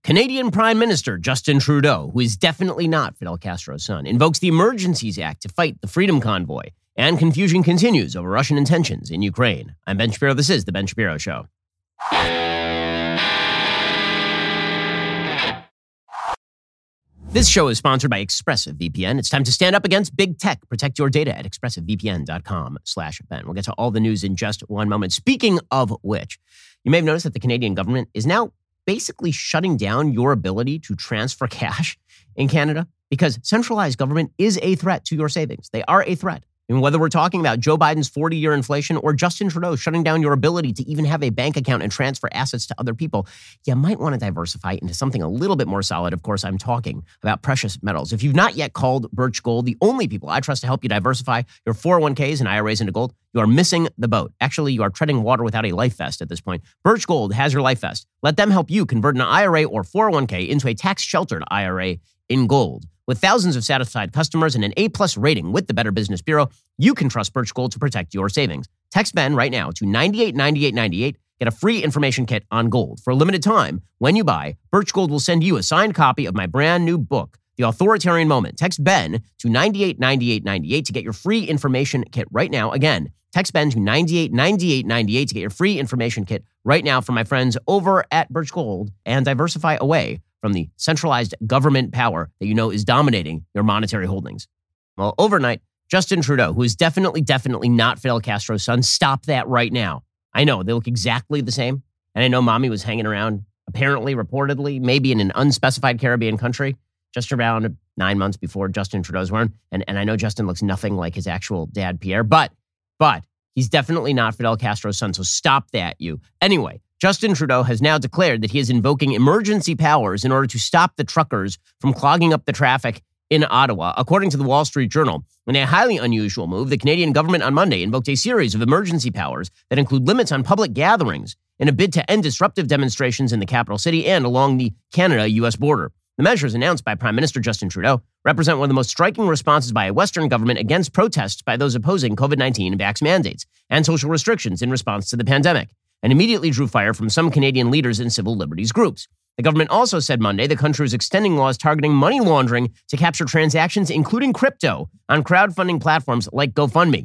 Canadian Prime Minister Justin Trudeau, who is definitely not Fidel Castro's son, invokes the Emergencies Act to fight the Freedom Convoy, and confusion continues over Russian intentions in Ukraine. I'm Ben Shapiro. This is The Ben Shapiro Show. This show is sponsored by ExpressVPN. It's time to stand up against big tech. Protect your data at expressvpn.com/Ben. We'll get to all the news in just one moment. Speaking of which, you may have noticed that the Canadian government is now basically shutting down your ability to transfer cash in Canada because centralized government is a threat to your savings. They are a threat. And whether we're talking about Joe Biden's 40-year inflation or Justin Trudeau shutting down your ability to even have a bank account and transfer assets to other people, you might want to diversify into something a little bit more solid. Of course, I'm talking about precious metals. If you've not yet called Birch Gold, the only people I trust to help you diversify your 401ks and IRAs into gold, you are missing the boat. Actually, you are treading water without a life vest at this point. Birch Gold has your life vest. Let them help you convert an IRA or 401k into a tax-sheltered IRA in gold. With thousands of satisfied customers and an A-plus rating with the Better Business Bureau, you can trust Birch Gold to protect your savings. Text Ben right now to 989898. Get a free information kit on gold. For a limited time, when you buy, Birch Gold will send you a signed copy of my brand new book, The Authoritarian Moment. Text Ben to 989898 to get your free information kit right now. Again, text Ben to 989898 to get your free information kit right now from my friends over at Birch Gold and diversify away from the centralized government power that you know is dominating your monetary holdings. Well, overnight, Justin Trudeau, who is definitely not Fidel Castro's son, stop that right now. I know, they look exactly the same. And I know mommy was hanging around, apparently, reportedly, maybe in an unspecified Caribbean country, just around 9 months before Justin Trudeau's born. And I know Justin looks nothing like his actual dad, Pierre, but he's definitely not Fidel Castro's son, so stop that, you. Anyway, Justin Trudeau has now declared that he is invoking emergency powers in order to stop the truckers from clogging up the traffic in Ottawa. According to the Wall Street Journal, in a highly unusual move, the Canadian government on Monday invoked a series of emergency powers that include limits on public gatherings in a bid to end disruptive demonstrations in the capital city and along the Canada-U.S. border. The measures announced by Prime Minister Justin Trudeau represent one of the most striking responses by a Western government against protests by those opposing COVID-19 vax mandates and social restrictions in response to the pandemic, and immediately drew fire from some Canadian leaders and civil liberties groups. The government also said Monday the country was extending laws targeting money laundering to capture transactions, including crypto, on crowdfunding platforms like GoFundMe.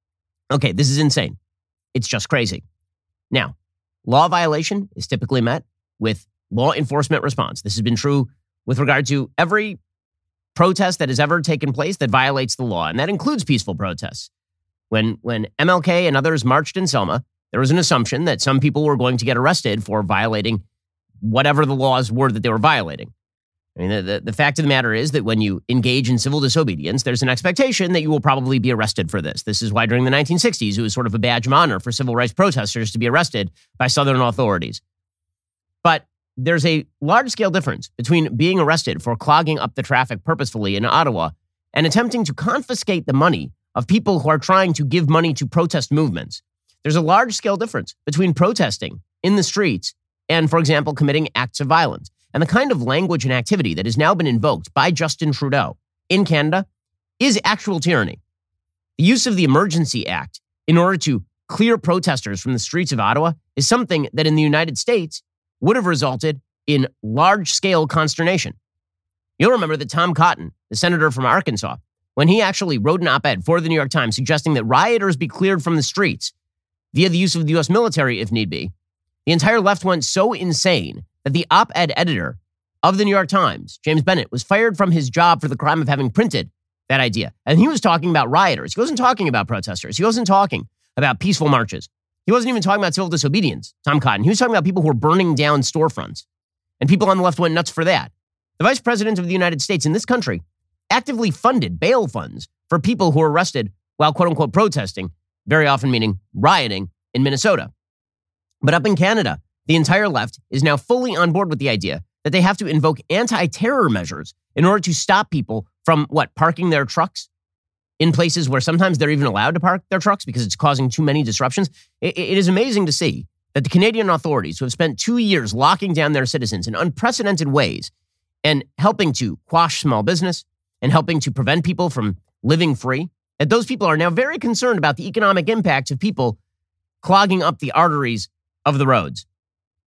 Okay, this is insane. It's just crazy. Now, law violation is typically met with law enforcement response. This has been true with regard to every protest that has ever taken place that violates the law, and that includes peaceful protests. When MLK and others marched in Selma, there was an assumption that some people were going to get arrested for violating whatever the laws were that they were violating. I mean, the fact of the matter is that when you engage in civil disobedience, there's an expectation that you will probably be arrested for this. This is why during the 1960s, it was sort of a badge of honor for civil rights protesters to be arrested by Southern authorities. But there's a large-scale difference between being arrested for clogging up the traffic purposefully in Ottawa and attempting to confiscate the money of people who are trying to give money to protest movements. There's a large-scale difference between protesting in the streets and, for example, committing acts of violence. And the kind of language and activity that has now been invoked by Justin Trudeau in Canada is actual tyranny. The use of the Emergency Act in order to clear protesters from the streets of Ottawa is something that in the United States would have resulted in large-scale consternation. You'll remember that Tom Cotton, the senator from Arkansas, when he actually wrote an op-ed for the New York Times suggesting that rioters be cleared from the streets via the use of the U.S. military if need be, the entire left went so insane that the op-ed editor of the New York Times, James Bennett, was fired from his job for the crime of having printed that idea. And he was talking about rioters. He wasn't talking about protesters. He wasn't talking about peaceful marches. He wasn't even talking about civil disobedience, Tom Cotton. He was talking about people who were burning down storefronts. And people on the left went nuts for that. The vice president of the United States in this country actively funded bail funds for people who were arrested while quote-unquote protesting, very often meaning rioting, in Minnesota. But up in Canada, the entire left is now fully on board with the idea that they have to invoke anti-terror measures in order to stop people from, parking their trucks in places where sometimes they're even allowed to park their trucks because it's causing too many disruptions. It is amazing to see that the Canadian authorities, who have spent 2 years locking down their citizens in unprecedented ways and helping to quash small business and helping to prevent people from living free, that those people are now very concerned about the economic impact of people clogging up the arteries of the roads.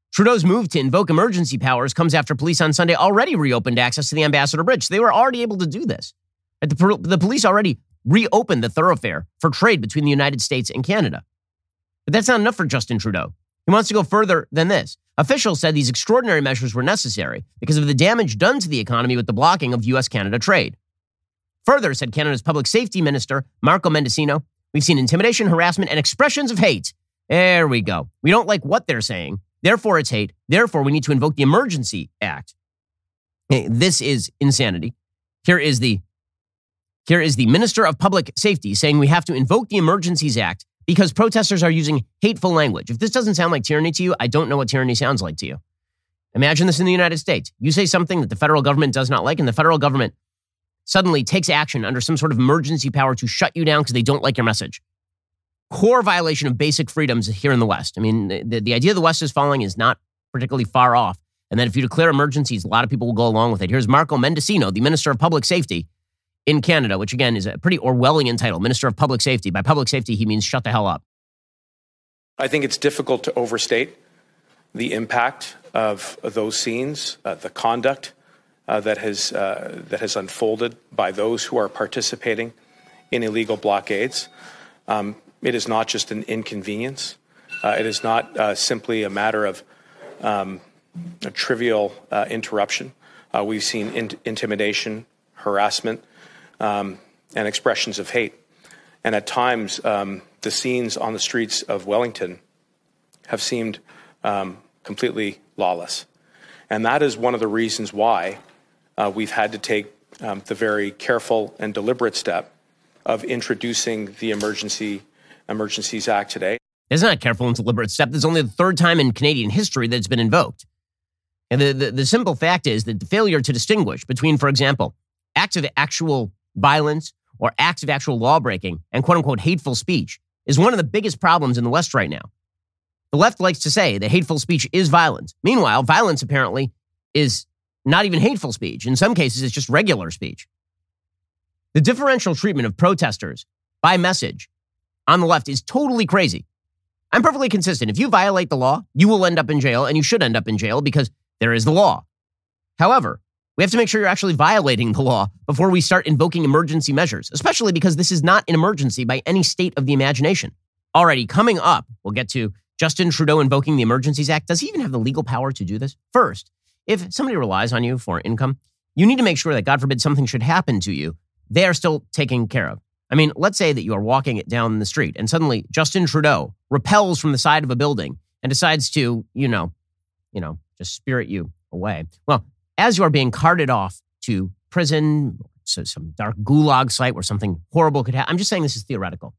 Trudeau's move to invoke emergency powers comes after police on Sunday already reopened access to the Ambassador Bridge. So they were already able to do this. The police already reopened the thoroughfare for trade between the United States and Canada. But that's not enough for Justin Trudeau. He wants to go further than this. Officials said these extraordinary measures were necessary because of the damage done to the economy with the blocking of U.S.-Canada trade. Further, said Canada's Public Safety Minister, Marco Mendicino, we've seen intimidation, harassment, and expressions of hate. There we go. We don't like what they're saying. Therefore, it's hate. Therefore, we need to invoke the Emergency Act. This is insanity. Here is the Minister of Public Safety saying we have to invoke the Emergencies Act because protesters are using hateful language. If this doesn't sound like tyranny to you, I don't know what tyranny sounds like to you. Imagine this in the United States. You say something that the federal government does not like, and the federal government suddenly takes action under some sort of emergency power to shut you down because they don't like your message. Core violation of basic freedoms here in the West. I mean, the idea the West is falling is not particularly far off. And then if you declare emergencies, a lot of people will go along with it. Here's Marco Mendicino, the Minister of Public Safety in Canada, which again is a pretty Orwellian title, Minister of Public Safety. By public safety, he means shut the hell up. I think it's difficult to overstate the impact of those scenes, the conduct that has unfolded by those who are participating in illegal blockades. It is not just an inconvenience. It is not simply a matter of a trivial interruption. We've seen intimidation, harassment, and expressions of hate. And at times, the scenes on the streets of Wellington have seemed completely lawless. And that is one of the reasons why we've had to take the very careful and deliberate step of introducing the Emergencies Act today. It's not a careful and deliberate step. This is only the third time in Canadian history that it's been invoked. And the simple fact is that the failure to distinguish between, for example, acts of actual violence or acts of actual lawbreaking and quote-unquote hateful speech is one of the biggest problems in the West right now. The left likes to say that hateful speech is violence. Meanwhile, violence apparently is not even hateful speech. In some cases, it's just regular speech. The differential treatment of protesters by message on the left is totally crazy. I'm perfectly consistent. If you violate the law, you will end up in jail, and you should end up in jail because there is the law. However, we have to make sure you're actually violating the law before we start invoking emergency measures, especially because this is not an emergency by any state of the imagination. Alrighty, coming up, we'll get to Justin Trudeau invoking the Emergencies Act. Does he even have the legal power to do this? First, if somebody relies on you for income, you need to make sure that, God forbid, something should happen to you, they are still taken care of. I mean, let's say that you are walking it down the street and suddenly Justin Trudeau rappels from the side of a building and decides to, just spirit you away. Well, as you are being carted off to prison, so some dark gulag site where something horrible could happen. I'm just saying this is theoretical.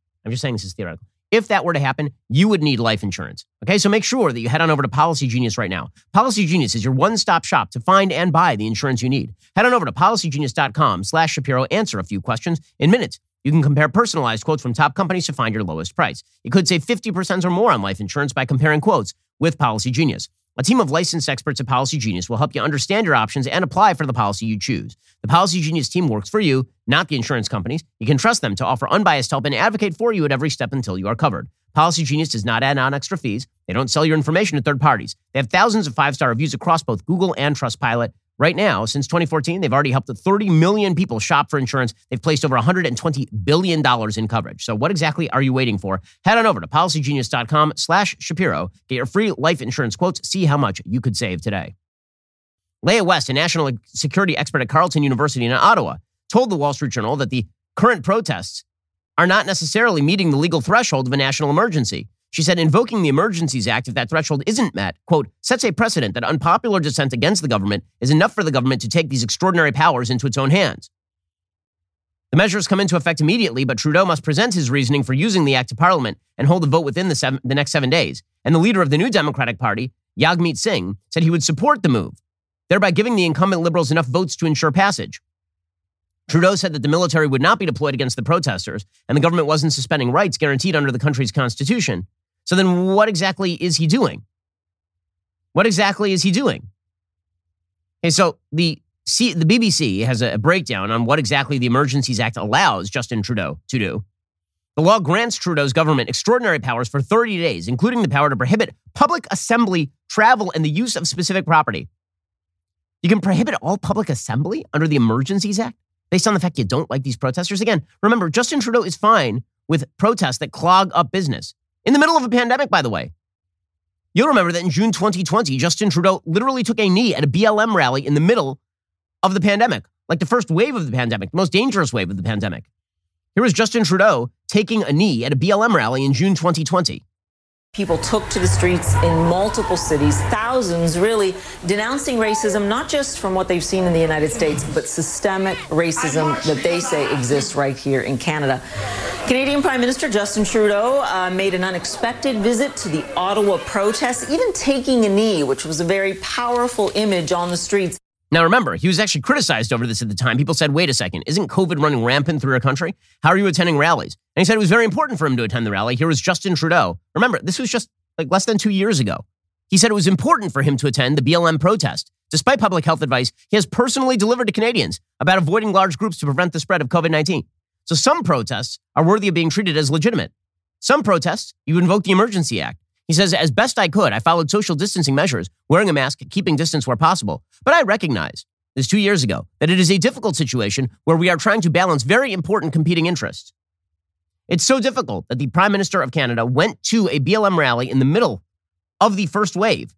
If that were to happen, you would need life insurance. Okay, so make sure that you head on over to Policy Genius right now. Policy Genius is your one-stop shop to find and buy the insurance you need. Head on over to policygenius.com/Shapiro, answer a few questions in minutes. You can compare personalized quotes from top companies to find your lowest price. You could save 50% or more on life insurance by comparing quotes with Policy Genius. A team of licensed experts at Policy Genius will help you understand your options and apply for the policy you choose. The Policy Genius team works for you, not the insurance companies. You can trust them to offer unbiased help and advocate for you at every step until you are covered. Policy Genius does not add on extra fees. They don't sell your information to third parties. They have thousands of 5-star reviews across both Google and Trustpilot. Right now, since 2014, they've already helped 30 million people shop for insurance. They've placed over $120 billion in coverage. So what exactly are you waiting for? Head on over to policygenius.com/Shapiro. Get your free life insurance quotes. See how much you could save today. Leah West, a national security expert at Carleton University in Ottawa, told the Wall Street Journal that the current protests are not necessarily meeting the legal threshold of a national emergency. She said invoking the Emergencies Act, if that threshold isn't met, quote, sets a precedent that unpopular dissent against the government is enough for the government to take these extraordinary powers into its own hands. The measures come into effect immediately, but Trudeau must present his reasoning for using the act to Parliament and hold a vote within the next 7 days. And the leader of the New Democratic Party, Jagmeet Singh, said he would support the move, thereby giving the incumbent Liberals enough votes to ensure passage. Trudeau said that the military would not be deployed against the protesters, and the government wasn't suspending rights guaranteed under the country's constitution. So then what exactly is he doing? Okay, so the BBC has a breakdown on what exactly the Emergencies Act allows Justin Trudeau to do. The law grants Trudeau's government extraordinary powers for 30 days, including the power to prohibit public assembly, travel, and the use of specific property. You can prohibit all public assembly under the Emergencies Act based on the fact you don't like these protesters. Again, remember, Justin Trudeau is fine with protests that clog up business. In the middle of a pandemic, by the way. You'll remember that in June 2020, Justin Trudeau literally took a knee at a BLM rally in the middle of the pandemic, like the first wave of the pandemic, the most dangerous wave of the pandemic. Here was Justin Trudeau taking a knee at a BLM rally in June 2020. People took to the streets in multiple cities, thousands really denouncing racism, not just from what they've seen in the United States, but systemic racism that they say exists right here in Canada. Canadian Prime Minister Justin Trudeau made an unexpected visit to the Ottawa protests, even taking a knee, which was a very powerful image on the streets. Now, remember, he was actually criticized over this at the time. People said, wait a second, isn't COVID running rampant through our country? How are you attending rallies? And he said it was very important for him to attend the rally. Here was Justin Trudeau. Remember, this was just like less than 2 years ago. He said it was important for him to attend the BLM protest. Despite public health advice, he has personally delivered to Canadians about avoiding large groups to prevent the spread of COVID-19. So some protests are worthy of being treated as legitimate. Some protests, you invoke the Emergency Act. He says, as best I could, I followed social distancing measures, wearing a mask, keeping distance where possible. But I recognize, this 2 years ago, that it is a difficult situation where we are trying to balance very important competing interests. It's so difficult that the Prime Minister of Canada went to a BLM rally in the middle of the first wave,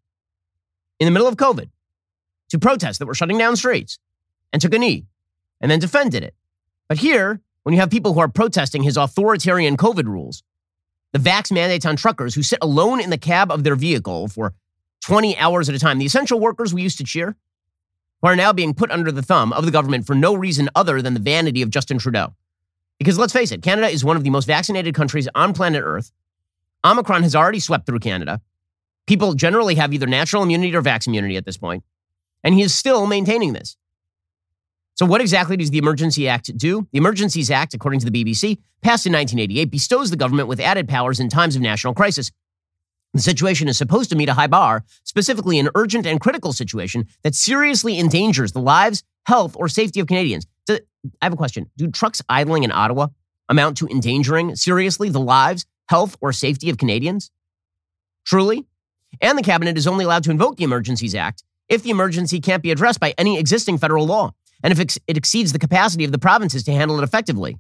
in the middle of COVID, to protest that were shutting down streets, and took a knee, and then defended it. But here, when you have people who are protesting his authoritarian COVID rules, the vax mandates on truckers who sit alone in the cab of their vehicle for 20 hours at a time, the essential workers we used to cheer, who are now being put under the thumb of the government for no reason other than the vanity of Justin Trudeau. Because let's face it, Canada is one of the most vaccinated countries on planet Earth. Omicron has already swept through Canada. People generally have either natural immunity or vax immunity at this point. And he is still maintaining this. So what exactly does the Emergency Act do? The Emergencies Act, according to the BBC, passed in 1988, bestows the government with added powers in times of national crisis. The situation is supposed to meet a high bar, specifically an urgent and critical situation that seriously endangers the lives, health, or safety of Canadians. I have a question. Do trucks idling in Ottawa amount to endangering seriously the lives, health, or safety of Canadians? Truly? And the cabinet is only allowed to invoke the Emergencies Act if the emergency can't be addressed by any existing federal law, and if it exceeds the capacity of the provinces to handle it effectively.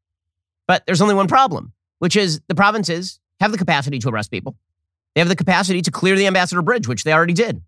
But there's only one problem, which is the provinces have the capacity to arrest people. They have the capacity to clear the Ambassador Bridge, which they already did.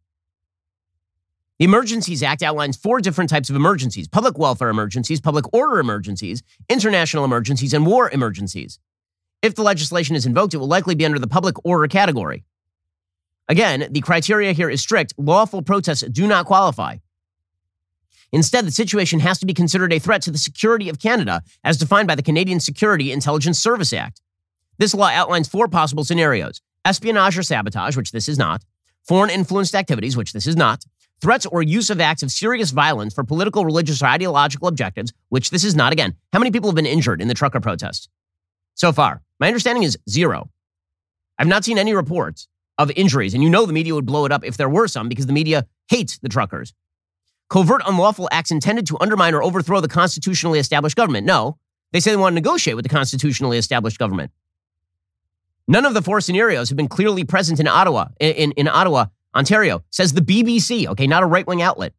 The Emergencies Act outlines 4 different types of emergencies: public welfare emergencies, public order emergencies, international emergencies, and war emergencies. If the legislation is invoked, it will likely be under the public order category. Again, the criteria here is strict. Lawful protests do not qualify. Instead, the situation has to be considered a threat to the security of Canada, as defined by the Canadian Security Intelligence Service Act. This law outlines 4 possible scenarios: espionage or sabotage, which this is not; foreign influenced activities, which this is not; threats or use of acts of serious violence for political, religious, or ideological objectives, which this is not. Again, how many people have been injured in the trucker protest so far? My understanding is 0. I've not seen any reports of injuries, and you know the media would blow it up if there were some, because the media hates the truckers. Covert unlawful acts intended to undermine or overthrow the constitutionally established government. No, they say they want to negotiate with the constitutionally established government. None of the 4 scenarios have been clearly present in Ottawa, in Ottawa, Ontario, says the BBC, okay, not a right-wing outlet.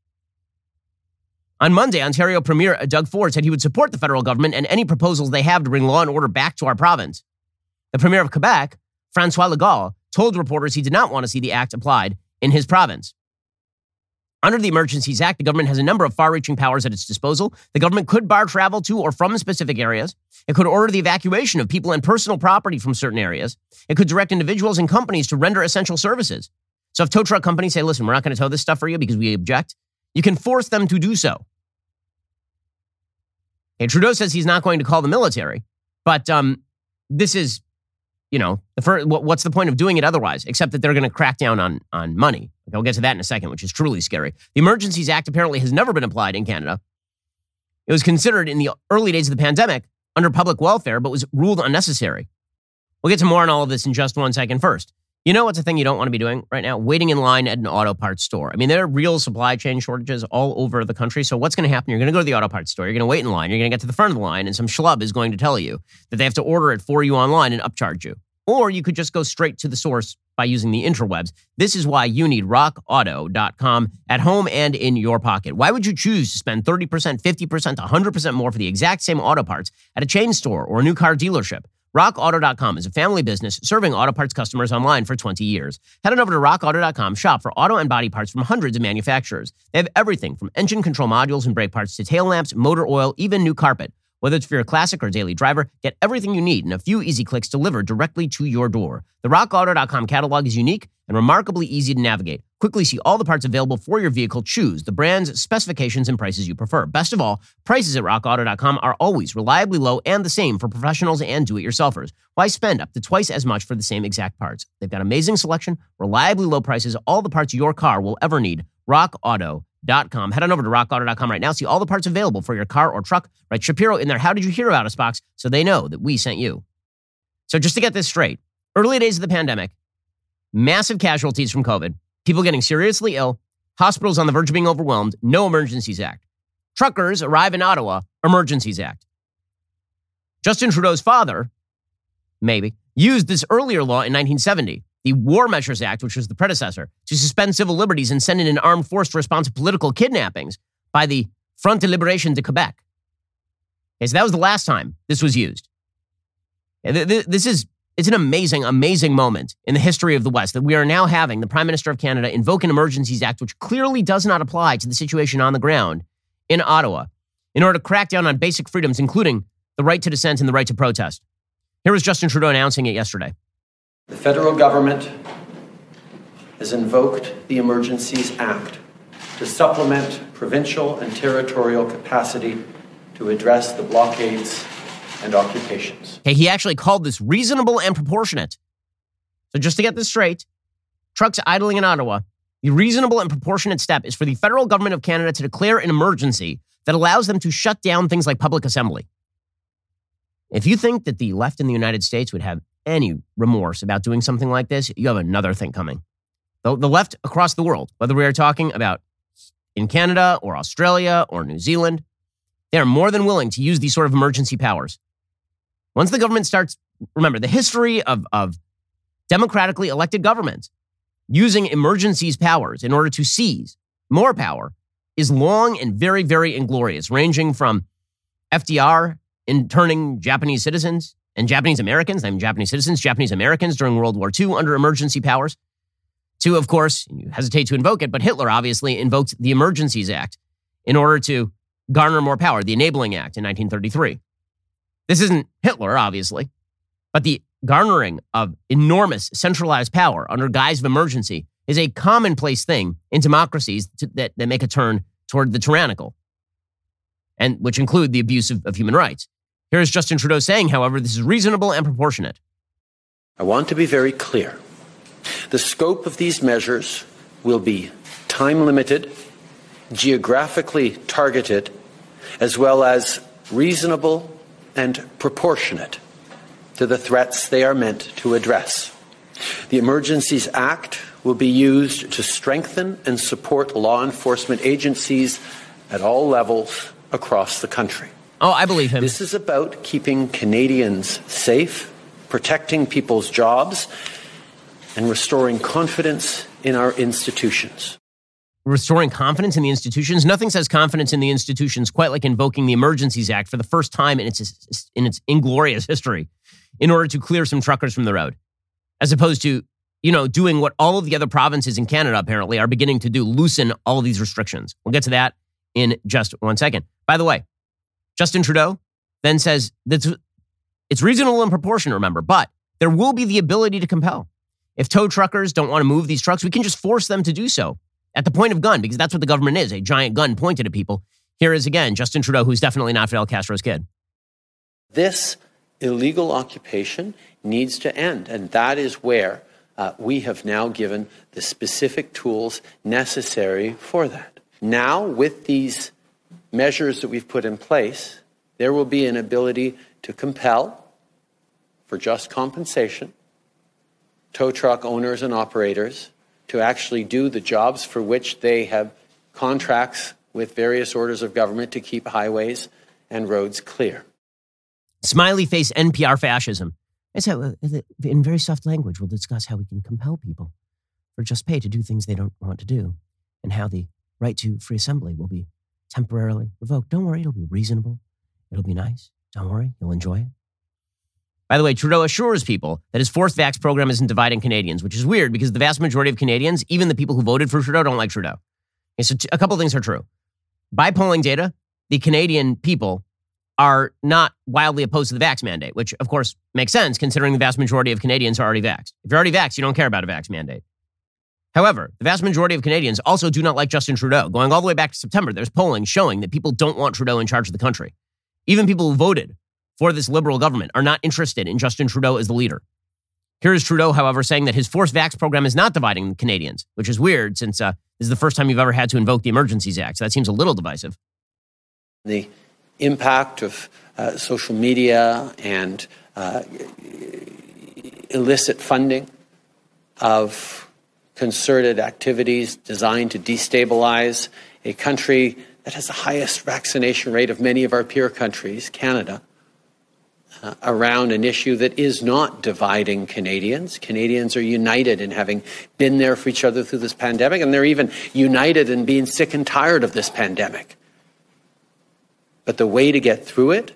On Monday, Ontario Premier Doug Ford said he would support the federal government and any proposals they have to bring law and order back to our province. The Premier of Quebec, François Legault, told reporters he did not want to see the act applied in his province. Under the Emergencies Act, the government has a number of far-reaching powers at its disposal. The government could bar travel to or from specific areas. It could order the evacuation of people and personal property from certain areas. It could direct individuals and companies to render essential services. So if tow truck companies say, listen, we're not going to tow this stuff for you because we object, you can force them to do so. Okay, Trudeau says he's not going to call the military, but this is, what's the point of doing it otherwise, except that they're going to crack down on money. Okay, I'll get to that in a second, which is truly scary. The Emergencies Act apparently has never been applied in Canada. It was considered in the early days of the pandemic under public welfare, but was ruled unnecessary. We'll get to more on all of this in just one second. First, You know what's a thing you don't want to be doing right now? Waiting in line at an auto parts store. I mean, there are real supply chain shortages all over the country. So what's going to happen? You're going to go to the auto parts store. You're going to wait in line. You're going to get to the front of the line, and some schlub is going to tell you that they have to order it for you online and upcharge you. Or you could just go straight to the source by using the interwebs. This is why you need rockauto.com at home and in your pocket. Why would you choose to spend 30%, 50%, 100% more for the exact same auto parts at a chain store or a new car dealership? RockAuto.com is a family business serving auto parts customers online for 20 years. Head on over to RockAuto.com, shop for auto and body parts from hundreds of manufacturers. They have everything from engine control modules and brake parts to tail lamps, motor oil, even new carpet. Whether it's for your classic or daily driver, get everything you need in a few easy clicks delivered directly to your door. The RockAuto.com catalog is unique and remarkably easy to navigate. Quickly see all the parts available for your vehicle. Choose the brands, specifications, and prices you prefer. Best of all, prices at RockAuto.com are always reliably low and the same for professionals and do-it-yourselfers. Why spend up to twice as much for the same exact parts? They've got amazing selection, reliably low prices, all the parts your car will ever need. RockAuto.com. Head on over to RockAuto.com right now. See all the parts available for your car or truck. Write Shapiro in their How Did You Hear About Us box so they know that we sent you. So just to get this straight, early days of the pandemic, massive casualties from COVID, people getting seriously ill, hospitals on the verge of being overwhelmed, no Emergencies Act. Truckers arrive in Ottawa, Emergencies Act. Justin Trudeau's father, maybe, used this earlier law in 1970, the War Measures Act, which was the predecessor, to suspend civil liberties and send in an armed force to respond to political kidnappings by the Front de Libération de Québec. Okay, so that was the last time this was used. It's an amazing, amazing moment in the history of the West that we are now having the Prime Minister of Canada invoke an Emergencies Act, which clearly does not apply to the situation on the ground in Ottawa, in order to crack down on basic freedoms, including the right to dissent and the right to protest. Here was Justin Trudeau announcing it yesterday. The federal government has invoked the Emergencies Act to supplement provincial and territorial capacity to address the blockades and occupations. Okay, he actually called this reasonable and proportionate. So just to get this straight, trucks idling in Ottawa, the reasonable and proportionate step is for the federal government of Canada to declare an emergency that allows them to shut down things like public assembly. If you think that the left in the United States would have any remorse about doing something like this, you have another thing coming. The left across the world, whether we are talking about in Canada or Australia or New Zealand, they are more than willing to use these sort of emergency powers. Once the government starts, remember, the history of democratically elected governments using emergencies powers in order to seize more power is long and very, very inglorious, ranging from FDR interning Japanese citizens and Japanese Americans, Japanese Americans during World War II under emergency powers, to, of course, you hesitate to invoke it, but Hitler obviously invoked the Emergencies Act in order to garner more power, the Enabling Act in 1933. This isn't Hitler, obviously, but the garnering of enormous centralized power under guise of emergency is a commonplace thing in democracies that make a turn toward the tyrannical, and which include the abuse of human rights. Here's Justin Trudeau saying, however, this is reasonable and proportionate. I want to be very clear. The scope of these measures will be time-limited, geographically targeted, as well as reasonable and proportionate to the threats they are meant to address. The Emergencies Act will be used to strengthen and support law enforcement agencies at all levels across the country. Oh, I believe him. This is about keeping Canadians safe, protecting people's jobs, and restoring confidence in our institutions. Restoring confidence in the institutions? Nothing says confidence in the institutions quite like invoking the Emergencies Act for the first time in its inglorious history in order to clear some truckers from the road, as opposed to, doing what all of the other provinces in Canada apparently are beginning to do, loosen all of these restrictions. We'll get to that in just 1 second. By the way, Justin Trudeau then says that it's reasonable and proportionate, remember, but there will be the ability to compel. If tow truckers don't want to move these trucks, we can just force them to do so at the point of gun, because that's what the government is, a giant gun pointed at people. Here is, again, Justin Trudeau, who's definitely not Fidel Castro's kid. This illegal occupation needs to end, and that is where we have now given the specific tools necessary for that. Now, with these measures that we've put in place, there will be an ability to compel for just compensation tow truck owners and operators to actually do the jobs for which they have contracts with various orders of government to keep highways and roads clear. Smiley face NPR fascism. It's how, in very soft language, we'll discuss how we can compel people for just pay to do things they don't want to do, and how the right to free assembly will be temporarily revoked. Don't worry, it'll be reasonable. It'll be nice. Don't worry, you'll enjoy it. By the way, Trudeau assures people that his forced vax program isn't dividing Canadians, which is weird because the vast majority of Canadians, even the people who voted for Trudeau, don't like Trudeau. Okay, so a couple things are true. By polling data, the Canadian people are not wildly opposed to the vax mandate, which of course makes sense considering the vast majority of Canadians are already vaxxed. If you're already vaxxed, you don't care about a vax mandate. However, the vast majority of Canadians also do not like Justin Trudeau. Going all the way back to September, there's polling showing that people don't want Trudeau in charge of the country. Even people who voted for this Liberal government are not interested in Justin Trudeau as the leader. Here is Trudeau, however, saying that his forced vax program is not dividing Canadians, which is weird since this is the first time you've ever had to invoke the Emergencies Act. So that seems a little divisive. The impact of social media and illicit funding of concerted activities designed to destabilize a country that has the highest vaccination rate of many of our peer countries, Canada, around an issue that is not dividing Canadians. Canadians are united in having been there for each other through this pandemic, and they're even united in being sick and tired of this pandemic. But the way to get through it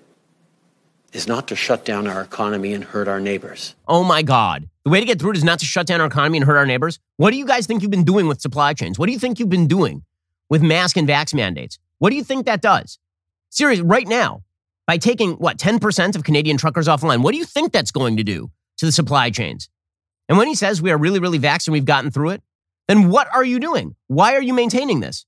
is not to shut down our economy and hurt our neighbors. Oh my God. The way to get through it is not to shut down our economy and hurt our neighbors. What do you guys think you've been doing with supply chains? What do you think you've been doing with mask and vax mandates? What do you think that does? Seriously, right now, by taking, 10% of Canadian truckers offline, what do you think that's going to do to the supply chains? And when he says we are really, really vaxxed and we've gotten through it, then what are you doing? Why are you maintaining this?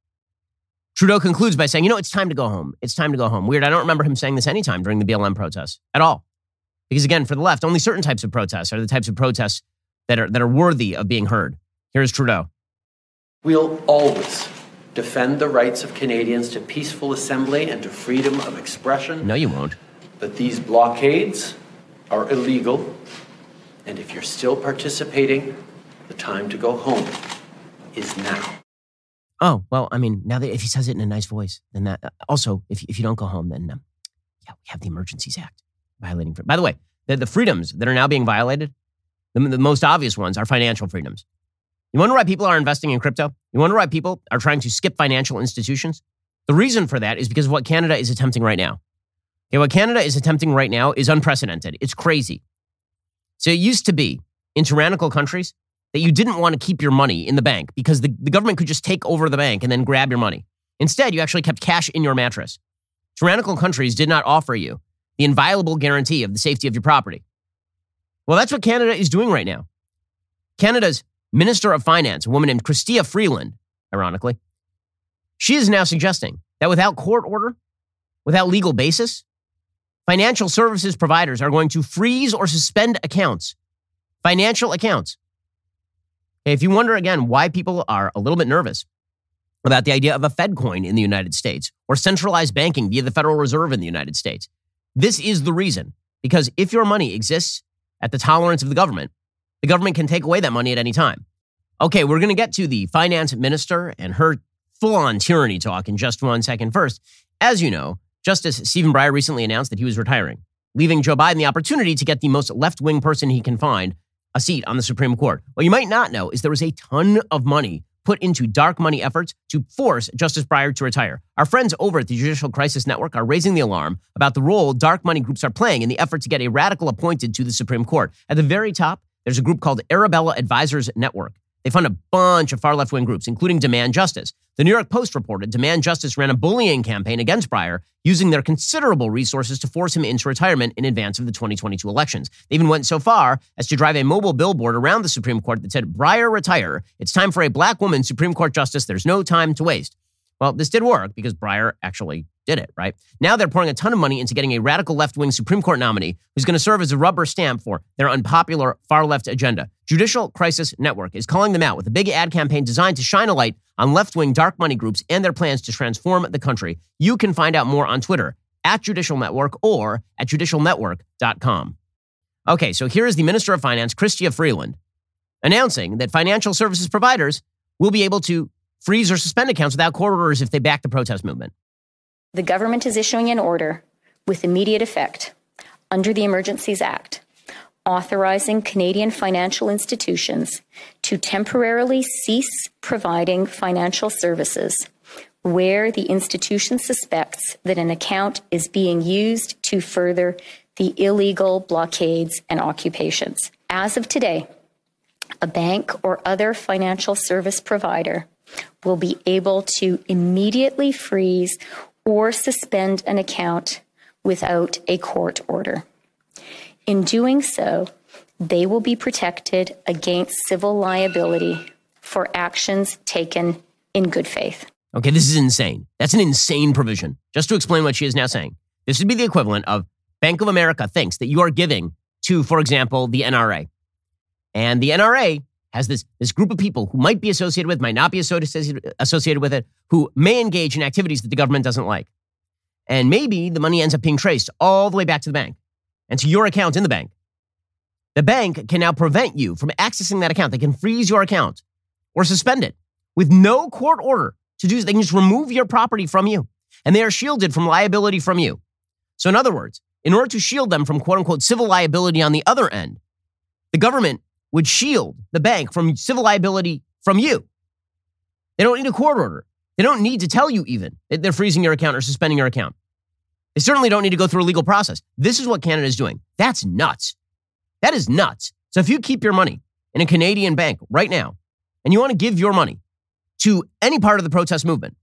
Trudeau concludes by saying, it's time to go home. It's time to go home. Weird, I don't remember him saying this anytime during the BLM protests at all. Because again, for the left, only certain types of protests are the types of protests that are worthy of being heard. Here's Trudeau. We'll always defend the rights of Canadians to peaceful assembly and to freedom of expression. No, you won't. But these blockades are illegal. And if you're still participating, the time to go home is now. Oh, well, now that if he says it in a nice voice, then that also, if you don't go home, then we have the Emergencies Act violating. By the way, the freedoms that are now being violated, the most obvious ones are financial freedoms. You wonder why people are investing in crypto? You wonder why people are trying to skip financial institutions? The reason for that is because of what Canada is attempting right now. Okay, what Canada is attempting right now is unprecedented. It's crazy. So it used to be in tyrannical countries that you didn't want to keep your money in the bank because the government could just take over the bank and then grab your money. Instead, you actually kept cash in your mattress. Tyrannical countries did not offer you the inviolable guarantee of the safety of your property. Well, that's what Canada is doing right now. Canada's Minister of Finance, a woman named Chrystia Freeland, ironically, she is now suggesting that without court order, without legal basis, financial services providers are going to freeze or suspend accounts, financial accounts. If you wonder again why people are a little bit nervous about the idea of a Fed coin in the United States or centralized banking via the Federal Reserve in the United States, this is the reason. Because if your money exists at the tolerance of the government can take away that money at any time. Okay, we're going to get to the finance minister and her full-on tyranny talk in just 1 second. First, as you know, Justice Stephen Breyer recently announced that he was retiring, leaving Joe Biden the opportunity to get the most left-wing person he can find a seat on the Supreme Court. What you might not know is there was a ton of money put into dark money efforts to force Justice Breyer to retire. Our friends over at the Judicial Crisis Network are raising the alarm about the role dark money groups are playing in the effort to get a radical appointed to the Supreme Court. At the very top, there's a group called Arabella Advisors Network. They fund a bunch of far left-wing groups, including Demand Justice. The New York Post reported Demand Justice ran a bullying campaign against Breyer, using their considerable resources to force him into retirement in advance of the 2022 elections. They even went so far as to drive a mobile billboard around the Supreme Court that said, "Breyer, retire. It's time for a black woman Supreme Court justice. There's no time to waste." Well, this did work because Breyer actually did it, right? Now they're pouring a ton of money into getting a radical left-wing Supreme Court nominee who's going to serve as a rubber stamp for their unpopular far-left agenda. Judicial Crisis Network is calling them out with a big ad campaign designed to shine a light on left-wing dark money groups and their plans to transform the country. You can find out more on Twitter @Judicial Network or at judicialnetwork.com. Okay, so here is the Minister of Finance, Chrystia Freeland, announcing that financial services providers will be able to freeze or suspend accounts without court orders if they back the protest movement. The government is issuing an order with immediate effect under the Emergencies Act, authorizing Canadian financial institutions to temporarily cease providing financial services where the institution suspects that an account is being used to further the illegal blockades and occupations. As of today, a bank or other financial service provider will be able to immediately freeze or suspend an account without a court order. In doing so, they will be protected against civil liability for actions taken in good faith. Okay, this is insane. That's an insane provision. Just to explain what she is now saying, this would be the equivalent of Bank of America thinks that you are giving to, for example, the NRA. And the NRA has this group of people who might be associated with, might not be associated with it, who may engage in activities that the government doesn't like. And maybe the money ends up being traced all the way back to the bank and to your account in the bank. The bank can now prevent you from accessing that account. They can freeze your account or suspend it with no court order to do so. They can just remove your property from you, and they are shielded from liability from you. So in other words, in order to shield them from quote unquote civil liability on the other end, the government would shield the bank from civil liability from you. They don't need a court order. They don't need to tell you even that they're freezing your account or suspending your account. They certainly don't need to go through a legal process. This is what Canada is doing. That's nuts. That is nuts. So if you keep your money in a Canadian bank right now, and you want to give your money to any part of the protest movement,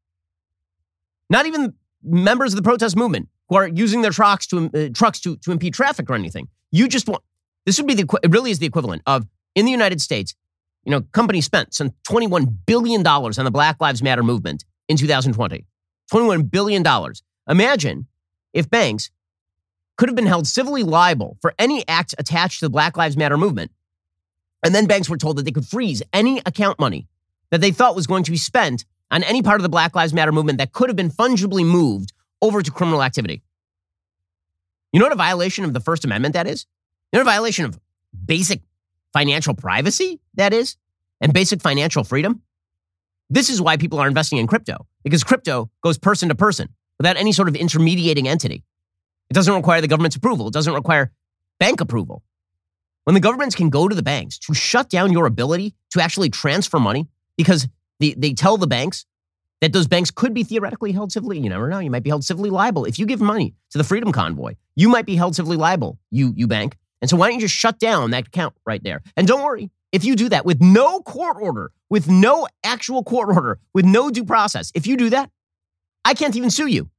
not even members of the protest movement who are using their trucks to impede traffic or anything, you just want, this would be it really is the equivalent of, in the United States, companies spent some $21 billion on the Black Lives Matter movement in 2020. $21 billion. Imagine if banks could have been held civilly liable for any act attached to the Black Lives Matter movement, and then banks were told that they could freeze any account money that they thought was going to be spent on any part of the Black Lives Matter movement that could have been fungibly moved over to criminal activity. You know what a violation of the First Amendment that is? You know what a violation of basic financial privacy that is? And basic financial freedom? This is why people are investing in crypto, because crypto goes person to person without any sort of intermediating entity. It doesn't require the government's approval. It doesn't require bank approval. When the governments can go to the banks to shut down your ability to actually transfer money because they tell the banks that those banks could be theoretically held civilly. You never know. You might be held civilly liable. If you give money to the Freedom Convoy, you might be held civilly liable, you bank. And so why don't you just shut down that account right there? And don't worry, if you do that with no court order, with no actual court order, with no due process, if you do that, I can't even sue you.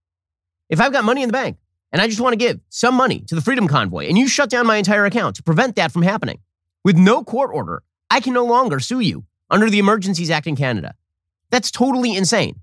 If I've got money in the bank and I just want to give some money to the Freedom Convoy and you shut down my entire account to prevent that from happening, with no court order, I can no longer sue you under the Emergencies Act in Canada. That's totally insane.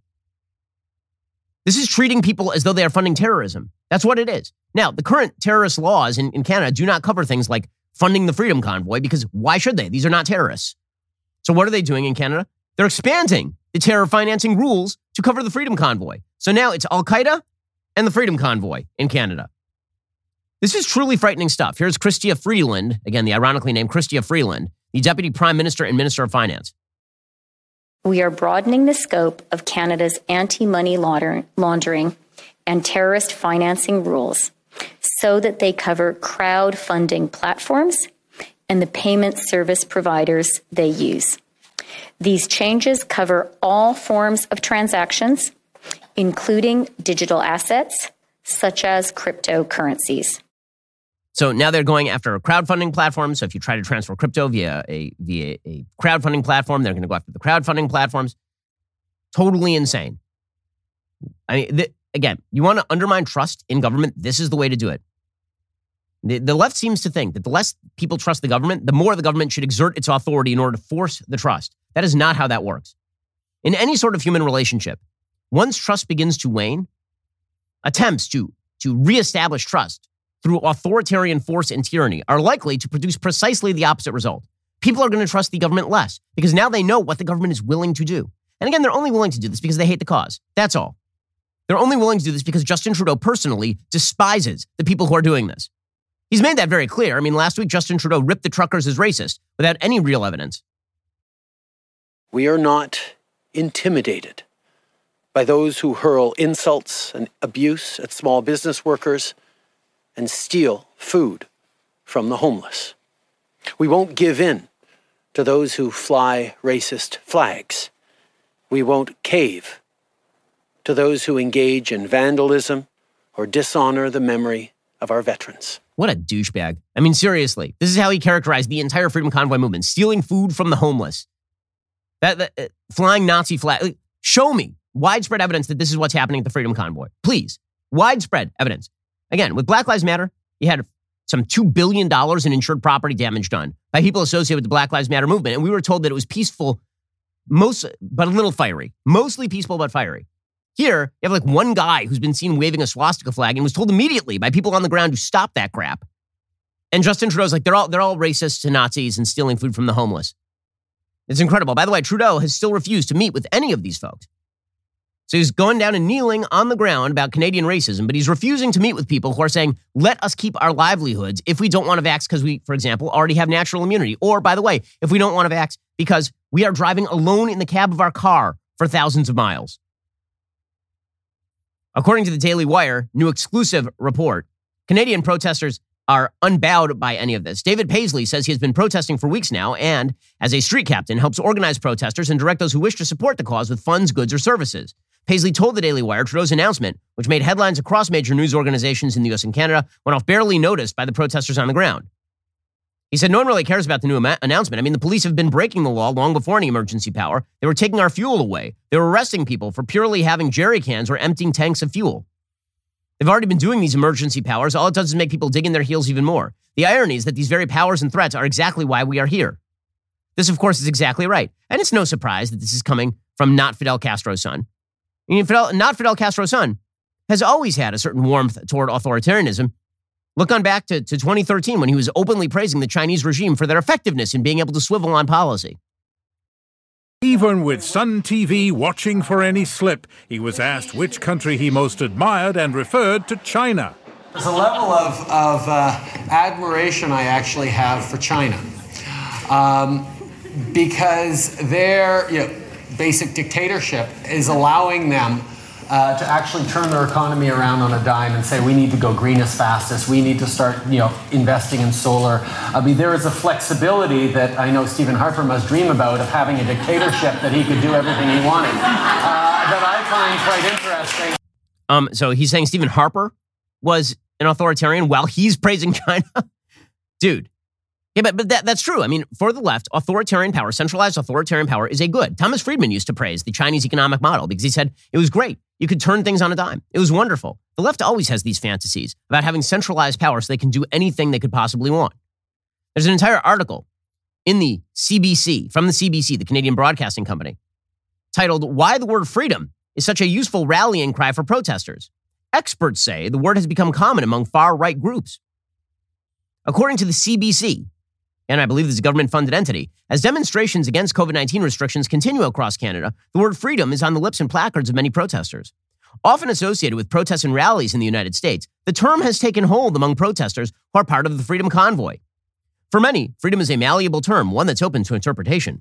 This is treating people as though they are funding terrorism. That's what it is. Now, the current terrorist laws in Canada do not cover things like funding the Freedom Convoy, because why should they? These are not terrorists. So what are they doing in Canada? They're expanding the terror financing rules to cover the Freedom Convoy. So now it's Al-Qaeda and the Freedom Convoy in Canada. This is truly frightening stuff. Here's Chrystia Freeland, again, the ironically named Chrystia Freeland, the Deputy Prime Minister and Minister of Finance. We are broadening the scope of Canada's anti-money laundering and terrorist financing rules so that they cover crowdfunding platforms and the payment service providers they use. These changes cover all forms of transactions, including digital assets, such as cryptocurrencies. So now they're going after a crowdfunding platform. So if you try to transfer crypto via a crowdfunding platform, they're going to go after the crowdfunding platforms. Totally insane. I mean, again, you want to undermine trust in government, this is the way to do it. The left seems to think that the less people trust the government, the more the government should exert its authority in order to force the trust. That is not how that works. In any sort of human relationship, once trust begins to wane, attempts to reestablish trust through authoritarian force and tyranny are likely to produce precisely the opposite result. People are going to trust the government less because now they know what the government is willing to do. And again, they're only willing to do this because they hate the cause. That's all. They're only willing to do this because Justin Trudeau personally despises the people who are doing this. He's made that very clear. I mean, last week, Justin Trudeau ripped the truckers as racist without any real evidence. We are not intimidated by those who hurl insults and abuse at small business workers and steal food from the homeless. We won't give in to those who fly racist flags. We won't cave to those who engage in vandalism or dishonor the memory of our veterans. What a douchebag. I mean, seriously, this is how he characterized the entire Freedom Convoy movement, stealing food from the homeless. Flying Nazi flag. Show me widespread evidence that this is what's happening at the Freedom Convoy. Please. Widespread evidence. Again, with Black Lives Matter, you had some $2 billion in insured property damage done by people associated with the Black Lives Matter movement. And we were told that it was peaceful, but a little fiery. Mostly peaceful, but fiery. Here, you have like one guy who's been seen waving a swastika flag and was told immediately by people on the ground to stop that crap. And Justin Trudeau's like, they're all racist and Nazis and stealing food from the homeless. It's incredible. By the way, Trudeau has still refused to meet with any of these folks. So he's going down and kneeling on the ground about Canadian racism, but he's refusing to meet with people who are saying, let us keep our livelihoods if we don't want to vax because we, for example, already have natural immunity. Or, by the way, if we don't want to vax because we are driving alone in the cab of our car for thousands of miles. According to the Daily Wire, new exclusive report, Canadian protesters are unbowed by any of this. David Paisley says he has been protesting for weeks now and, as a street captain, helps organize protesters and direct those who wish to support the cause with funds, goods, or services. Paisley told the Daily Wire Trudeau's announcement, which made headlines across major news organizations in the U.S. and Canada, went off barely noticed by the protesters on the ground. He said no one really cares about the new announcement. I mean, the police have been breaking the law long before any emergency power. They were taking our fuel away. They were arresting people for purely having jerry cans or emptying tanks of fuel. They've already been doing these emergency powers. All it does is make people dig in their heels even more. The irony is that these very powers and threats are exactly why we are here. This, of course, is exactly right. And it's no surprise that this is coming from not Fidel Castro's son. I mean, not Fidel Castro's son has always had a certain warmth toward authoritarianism. Look on back to 2013 when he was openly praising the Chinese regime for their effectiveness in being able to swivel on policy. Even with Sun TV watching for any slip, he was asked which country he most admired and referred to China. There's a level of admiration I actually have for China because their basic dictatorship is allowing them to actually turn their economy around on a dime and say, we need to go green as fast as we need to start, investing in solar. I mean, there is a flexibility that I know Stephen Harper must dream about of having a dictatorship that he could do everything he wanted that I find quite interesting. So he's saying Stephen Harper was an authoritarian while he's praising China? Dude. Yeah, but that's true. I mean, for the left, authoritarian power, centralized authoritarian power is a good. Thomas Friedman used to praise the Chinese economic model because he said it was great. You could turn things on a dime. It was wonderful. The left always has these fantasies about having centralized power so they can do anything they could possibly want. There's an entire article in the CBC, from the CBC, the Canadian Broadcasting Company, titled, Why the Word Freedom is Such a Useful Rallying Cry for Protesters. Experts say the word has become common among far-right groups. According to the CBC, and I believe this is a government-funded entity, as demonstrations against COVID-19 restrictions continue across Canada, the word freedom is on the lips and placards of many protesters. Often associated with protests and rallies in the United States, the term has taken hold among protesters who are part of the Freedom Convoy. For many, freedom is a malleable term, one that's open to interpretation.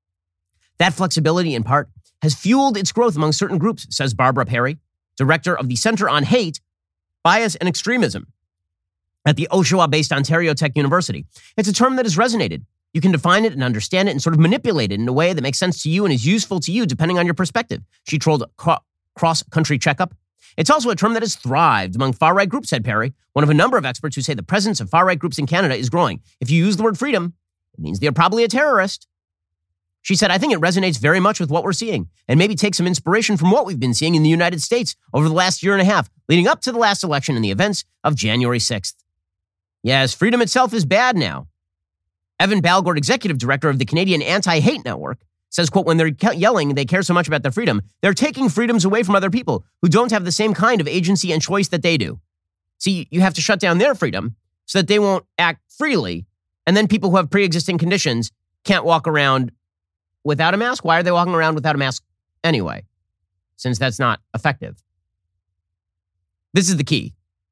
That flexibility, in part, has fueled its growth among certain groups, says Barbara Perry, director of the Center on Hate, Bias, and Extremism at the Oshawa-based Ontario Tech University. It's a term that has resonated. You can define it and understand it and sort of manipulate it in a way that makes sense to you and is useful to you depending on your perspective. She trolled Cross-Country Checkup. It's also a term that has thrived among far-right groups, said Perry, one of a number of experts who say the presence of far-right groups in Canada is growing. If you use the word freedom, it means they're probably a terrorist. She said, I think it resonates very much with what we're seeing and maybe take some inspiration from what we've been seeing in the United States over the last year and a half, leading up to the last election and the events of January 6th. Yes, freedom itself is bad now. Evan Balgord, executive director of the Canadian Anti-Hate Network, says, quote, when they're yelling they care so much about their freedom, they're taking freedoms away from other people who don't have the same kind of agency and choice that they do. See, you have to shut down their freedom so that they won't act freely. And then people who have pre-existing conditions can't walk around without a mask. Why are they walking around without a mask anyway? Since that's not effective. This is the key.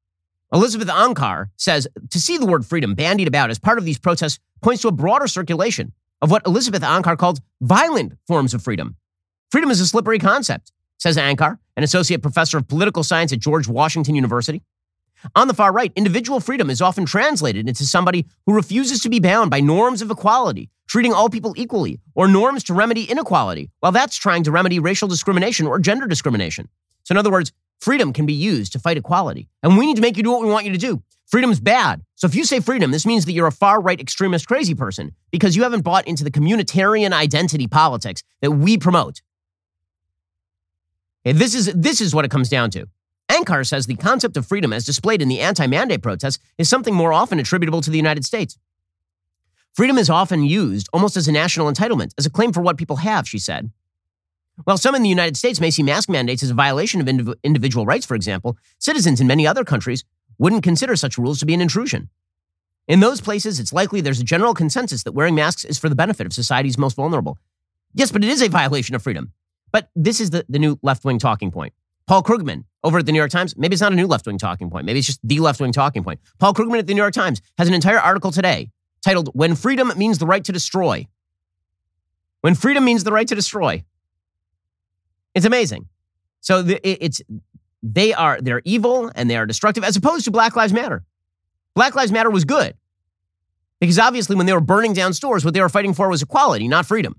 Elizabeth Ankar says to see the word freedom bandied about as part of these protests points to a broader circulation of what Elizabeth Ankar called violent forms of freedom. Freedom is a slippery concept, says Ankar, an associate professor of political science at George Washington University. On the far right, individual freedom is often translated into somebody who refuses to be bound by norms of equality, treating all people equally, or norms to remedy inequality, while that's trying to remedy racial discrimination or gender discrimination. So in other words, freedom can be used to fight equality. And we need to make you do what we want you to do. Freedom's bad. So if you say freedom, this means that you're a far-right extremist crazy person because you haven't bought into the communitarian identity politics that we promote. Okay, this is what it comes down to. Ankar says the concept of freedom as displayed in the anti-mandate protests is something more often attributable to the United States. Freedom is often used almost as a national entitlement, as a claim for what people have, she said. While some in the United States may see mask mandates as a violation of individual rights, for example, citizens in many other countries wouldn't consider such rules to be an intrusion. In those places, it's likely there's a general consensus that wearing masks is for the benefit of society's most vulnerable. Yes, but it is a violation of freedom. But this is the new left-wing talking point. Paul Krugman over at the New York Times, maybe it's not a new left-wing talking point. Maybe it's just the left-wing talking point. Paul Krugman at the New York Times has an entire article today titled, "When Freedom Means the Right to Destroy." When freedom means the right to destroy. It's amazing. So they're evil and they are destructive, as opposed to Black Lives Matter. Black Lives Matter was good because obviously when they were burning down stores, what they were fighting for was equality, not freedom.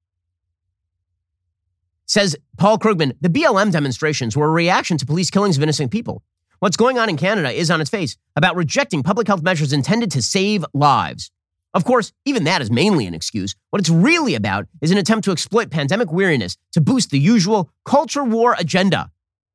Says Paul Krugman, the BLM demonstrations were a reaction to police killings of innocent people. What's going on in Canada is on its face about rejecting public health measures intended to save lives. Of course, even that is mainly an excuse. What it's really about is an attempt to exploit pandemic weariness to boost the usual culture war agenda.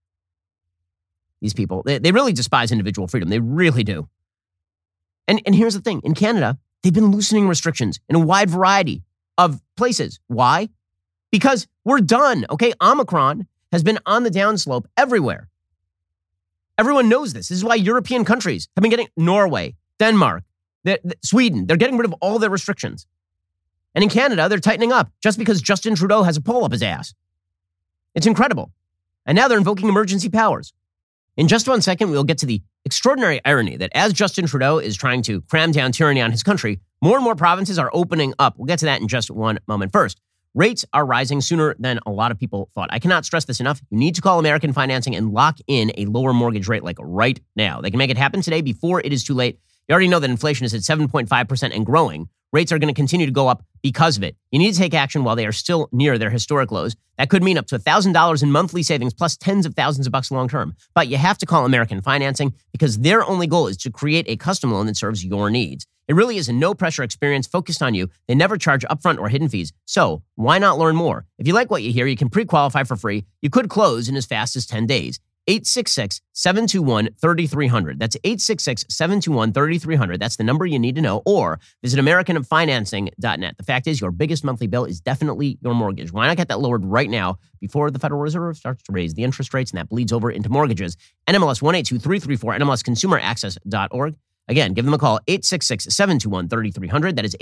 These people, they really despise individual freedom. They really do. And here's the thing. In Canada, they've been loosening restrictions in a wide variety of places. Why? Because we're done, okay? Omicron has been on the downslope everywhere. Everyone knows this. This is why European countries have been getting Norway, Denmark, Sweden. They're getting rid of all their restrictions. And in Canada, they're tightening up just because Justin Trudeau has a pole up his ass. It's incredible. And now they're invoking emergency powers. In just 1 second, we'll get to the extraordinary irony that as Justin Trudeau is trying to cram down tyranny on his country, more and more provinces are opening up. We'll get to that in just one moment. First, rates are rising sooner than a lot of people thought. I cannot stress this enough. You need to call American Financing and lock in a lower mortgage rate like right now. They can make it happen today before it is too late. You already know that inflation is at 7.5% and growing. Rates are going to continue to go up because of it. You need to take action while they are still near their historic lows. That could mean up to $1,000 in monthly savings plus tens of thousands of bucks long term. But you have to call American Financing because their only goal is to create a custom loan that serves your needs. It really is a no-pressure experience focused on you. They never charge upfront or hidden fees. So why not learn more? If you like what you hear, you can pre-qualify for free. You could close in as fast as 10 days. 866-721-3300. That's 866-721-3300. That's the number you need to know. Or visit AmericanFinancing.net. The fact is, your biggest monthly bill is definitely your mortgage. Why not get that lowered right now before the Federal Reserve starts to raise the interest rates and that bleeds over into mortgages? NMLS 182334, NMLSConsumerAccess.org. Again, give them a call, 866-721-3300. That is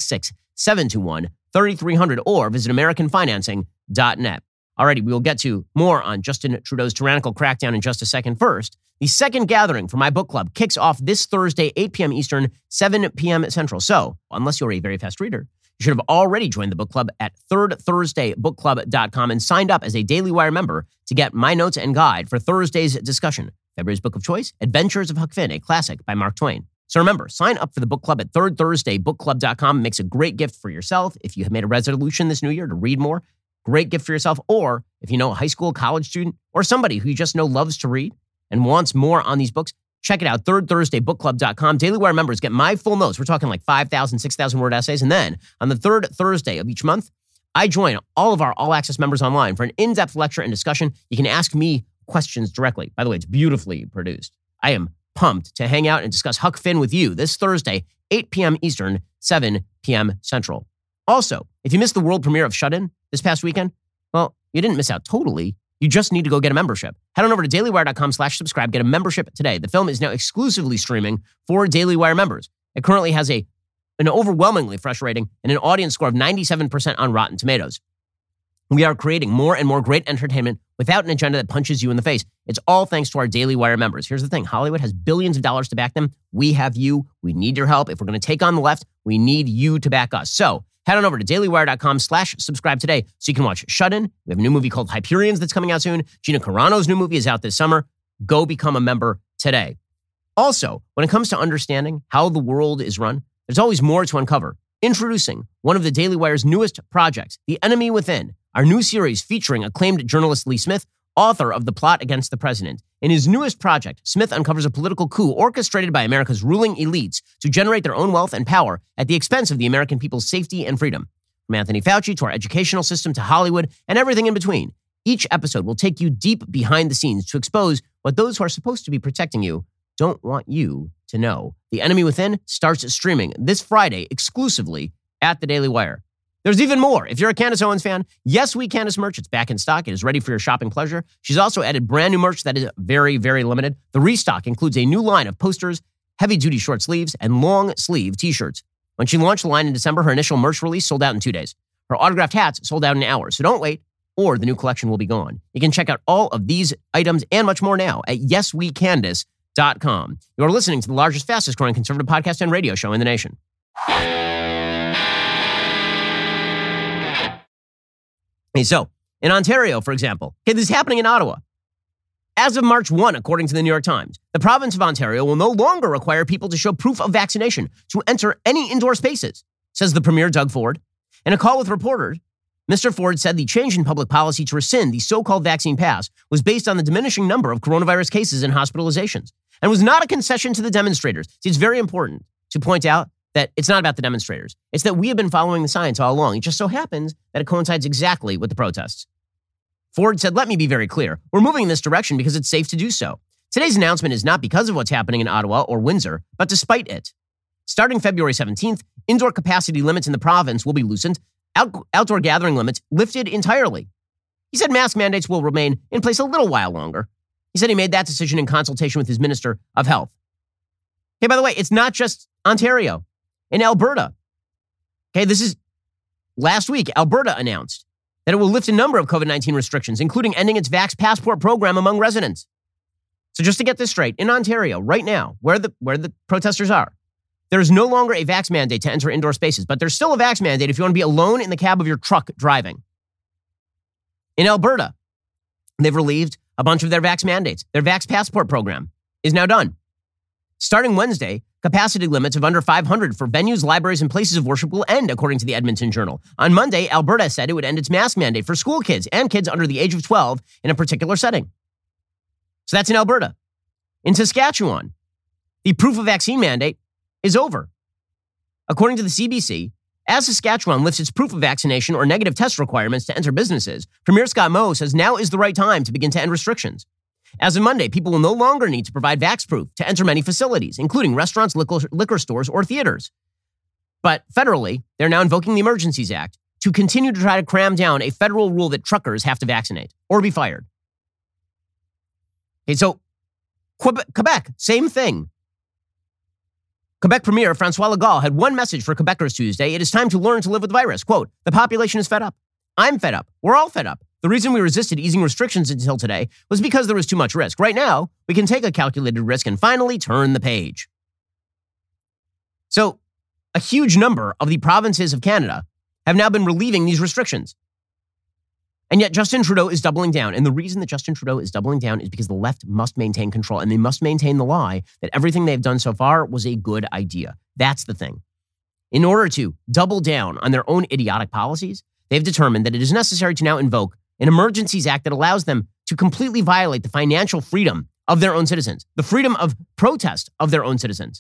866-721-3300. Or visit AmericanFinancing.net. Alrighty, we will get to more on Justin Trudeau's tyrannical crackdown in just a second. First, the second gathering for my book club kicks off this Thursday, 8 p.m. Eastern, 7 p.m. Central. So, unless you're a very fast reader, you should have already joined the book club at thirdthursdaybookclub.com and signed up as a Daily Wire member to get my notes and guide for Thursday's discussion. February's book of choice, Adventures of Huck Finn, a classic by Mark Twain. So remember, sign up for the book club at thirdthursdaybookclub.com. It makes a great gift for yourself. If you have made a resolution this new year to read more, great gift for yourself. Or if you know a high school, college student, or somebody who you just know loves to read and wants more on these books, check it out, thirdthursdaybookclub.com. Daily Wire members get my full notes. We're talking like 5,000, 6,000 word essays. And then on the third Thursday of each month, I join all of our all-access members online for an in-depth lecture and discussion. You can ask me questions directly. By the way, it's beautifully produced. I am pumped to hang out and discuss Huck Finn with you this Thursday, 8 p.m. Eastern, 7 p.m. Central. Also, if you missed the world premiere of Shut-In this past weekend, well, you didn't miss out totally. You just need to go get a membership. Head on over to dailywire.com/subscribe. Get a membership today. The film is now exclusively streaming for Daily Wire members. It currently has an overwhelmingly fresh rating and an audience score of 97% on Rotten Tomatoes. We are creating more and more great entertainment without an agenda that punches you in the face. It's all thanks to our Daily Wire members. Here's the thing. Hollywood has billions of dollars to back them. We have you. We need your help. If we're going to take on the left, we need you to back us. So head on over to dailywire.com/subscribe today so you can watch Shut-In. We have a new movie called Hyperions that's coming out soon. Gina Carano's new movie is out this summer. Go become a member today. Also, when it comes to understanding how the world is run, there's always more to uncover. Introducing one of the Daily Wire's newest projects, The Enemy Within, our new series featuring acclaimed journalist Lee Smith, author of The Plot Against the President. In his newest project, Smith uncovers a political coup orchestrated by America's ruling elites to generate their own wealth and power at the expense of the American people's safety and freedom. From Anthony Fauci to our educational system to Hollywood and everything in between, each episode will take you deep behind the scenes to expose what those who are supposed to be protecting you don't want you to know. The Enemy Within starts streaming this Friday exclusively at the Daily Wire. There's even more. If you're a Candace Owens fan, Yes We Candace merch, it's back in stock. It is ready for your shopping pleasure. She's also added brand new merch that is very, very limited. The restock includes a new line of posters, heavy-duty short sleeves, and long-sleeve t-shirts. When she launched the line in December, her initial merch release sold out in 2 days. Her autographed hats sold out in hours, so don't wait, or the new collection will be gone. You can check out all of these items and much more now at YesWeCandace.com. You're listening to the largest, fastest-growing conservative podcast and radio show in the nation. Okay, so, in Ontario, for example, this is happening in Ottawa. As of March 1, according to the New York Times, the province of Ontario will no longer require people to show proof of vaccination to enter any indoor spaces, says the Premier Doug Ford. In a call with reporters, Mr. Ford said the change in public policy to rescind the so-called vaccine pass was based on the diminishing number of coronavirus cases and hospitalizations, and was not a concession to the demonstrators. See, it's very important to point out that it's not about the demonstrators. It's that we have been following the science all along. It just so happens that it coincides exactly with the protests. Ford said, "Let me be very clear. We're moving in this direction because it's safe to do so. Today's announcement is not because of what's happening in Ottawa or Windsor, but despite it. Starting February 17th, indoor capacity limits in the province will be loosened, outdoor gathering limits lifted entirely." He said mask mandates will remain in place a little while longer. He said he made that decision in consultation with his Minister of Health. Okay, by the way, it's not just Ontario. In Alberta, okay, this is last week, Alberta announced that it will lift a number of COVID-19 restrictions, including ending its Vax Passport program among residents. So just to get this straight, in Ontario, right now, where the protesters are, there is no longer a vax mandate to enter indoor spaces, but there's still a vax mandate if you want to be alone in the cab of your truck driving. In Alberta, they've relieved a bunch of their vax mandates. Their Vax Passport program is now done. Starting Wednesday, capacity limits of under 500 for venues, libraries, and places of worship will end, according to the Edmonton Journal. On Monday, Alberta said it would end its mask mandate for school kids and kids under the age of 12 in a particular setting. So that's in Alberta. In Saskatchewan, the proof of vaccine mandate is over. According to the CBC, as Saskatchewan lifts its proof of vaccination or negative test requirements to enter businesses, Premier Scott Moe says now is the right time to begin to end restrictions. As of Monday, people will no longer need to provide vax proof to enter many facilities, including restaurants, liquor stores, or theaters. But federally, they're now invoking the Emergencies Act to continue to try to cram down a federal rule that truckers have to vaccinate or be fired. Okay, so Quebec, same thing. Quebec Premier François Legault had one message for Quebecers Tuesday. It is time to learn to live with the virus. Quote, "The population is fed up. I'm fed up. We're all fed up. The reason we resisted easing restrictions until today was because there was too much risk. Right now, we can take a calculated risk and finally turn the page." So, a huge number of the provinces of Canada have now been relieving these restrictions. And yet Justin Trudeau is doubling down. And the reason that Justin Trudeau is doubling down is because the left must maintain control, and they must maintain the lie that everything they've done so far was a good idea. That's the thing. In order to double down on their own idiotic policies, they've determined that it is necessary to now invoke an Emergencies Act that allows them to completely violate the financial freedom of their own citizens, the freedom of protest of their own citizens.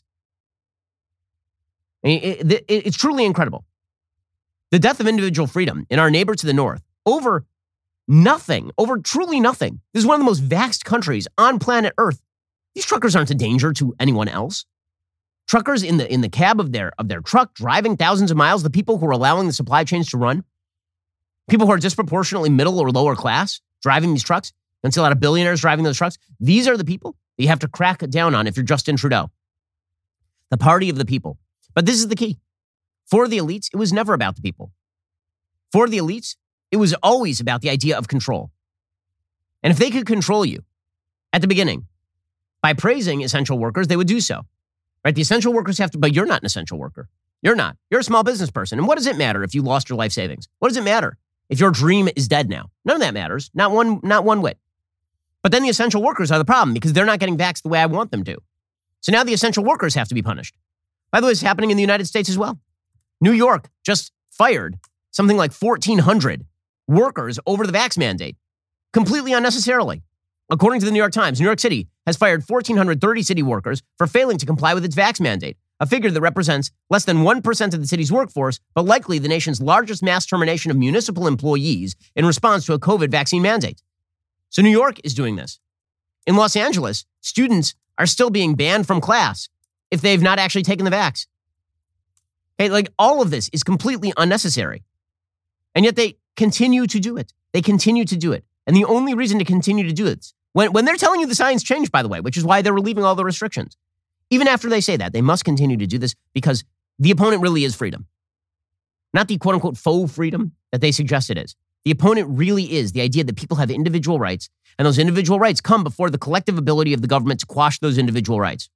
It's truly incredible. The death of individual freedom in our neighbor to the north over nothing, over truly nothing. This is one of the most vaxxed countries on planet Earth. These truckers aren't a danger to anyone else. Truckers in the cab of their truck driving thousands of miles, the people who are allowing the supply chains to run, people who are disproportionately middle or lower class driving these trucks. You don't see a lot of billionaires driving those trucks. These are the people that you have to crack down on if you're Justin Trudeau. The party of the people. But this is the key. For the elites, it was never about the people. For the elites, It was always about the idea of control. And if they could control you at the beginning by praising essential workers, they would do so. Right? The essential workers have to, but you're not an essential worker. You're not. You're a small business person. And what does it matter if you lost your life savings? What does it matter if your dream is dead now? None of that matters. Not one whit. But then the essential workers are the problem because they're not getting vaxxed the way I want them to. So now the essential workers have to be punished. By the way, it's happening in the United States as well. New York just fired something like 1,400 workers over the vax mandate, completely unnecessarily. According to the New York Times, New York City has fired 1,430 city workers for failing to comply with its vax mandate, a figure that represents less than 1% of the city's workforce, but likely the nation's largest mass termination of municipal employees in response to a COVID vaccine mandate. So New York is doing this. In Los Angeles, students are still being banned from class if they've not actually taken the vax. Okay, like all of this is completely unnecessary. And yet they continue to do it. They continue to do it. And the only reason to continue to do it, when they're telling you the science changed, by the way, which is why they're relieving all the restrictions, even after they say that, they must continue to do this because the opponent really is freedom. Not the quote-unquote faux freedom that they suggest it is. The opponent really is the idea that people have individual rights, and those individual rights come before the collective ability of the government to quash those individual rights.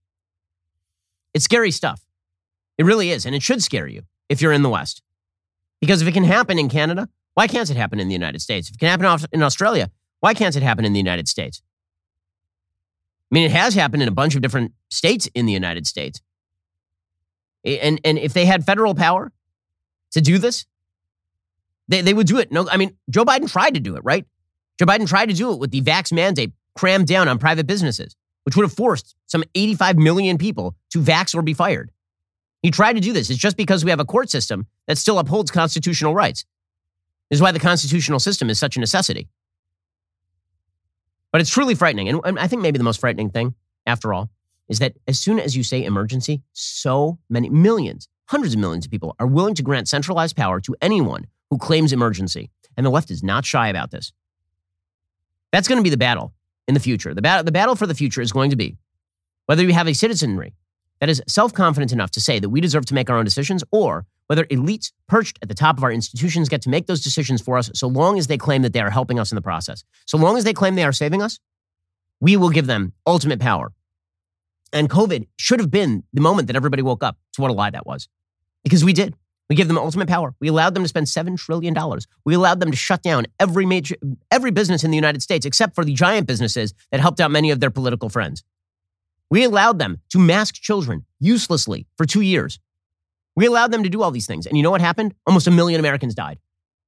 It's scary stuff. It really is, and it should scare you if you're in the West. Because if it can happen in Canada, why can't it happen in the United States? If it can happen in Australia, why can't it happen in the United States? I mean, it has happened in a bunch of different states in the United States. And if they had federal power to do this, they would do it. No, I mean, Joe Biden tried to do it, right? Joe Biden tried to do it with the vax mandate crammed down on private businesses, which would have forced some 85 million people to vax or be fired. He tried to do this. It's just because we have a court system that still upholds constitutional rights. This is why the constitutional system is such a necessity. But it's truly frightening. And I think maybe the most frightening thing, after all, is that as soon as you say emergency, so many millions, hundreds of millions of people are willing to grant centralized power to anyone who claims emergency. And the left is not shy about this. That's going to be the battle in the future. The battle for the future is going to be whether you have a citizenry that is self-confident enough to say that we deserve to make our own decisions, or whether elites perched at the top of our institutions get to make those decisions for us so long as they claim that they are helping us in the process. So long as they claim they are saving us, we will give them ultimate power. And COVID should have been the moment that everybody woke up to what a lie that was. Because we did. We gave them ultimate power. We allowed them to spend $7 trillion. We allowed them to shut down every business in the United States, except for the giant businesses that helped out many of their political friends. We allowed them to mask children uselessly for 2 years. We allowed them to do all these things. And you know what happened? Almost 1 million Americans died.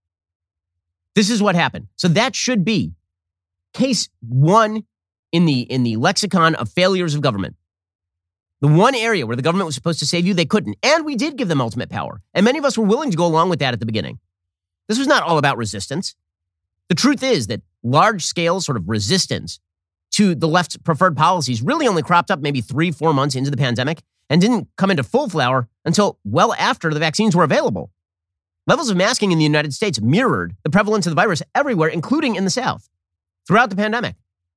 This is what happened. So that should be case one in the lexicon of failures of government. The one area where the government was supposed to save you, they couldn't. And we did give them ultimate power. And many of us were willing to go along with that at the beginning. This was not all about resistance. The truth is that large-scale sort of resistance to the left's preferred policies really only cropped up maybe 3-4 months into the pandemic and didn't come into full flower until well after the vaccines were available. Levels of masking in the United States mirrored the prevalence of the virus everywhere, including in the South, throughout the pandemic.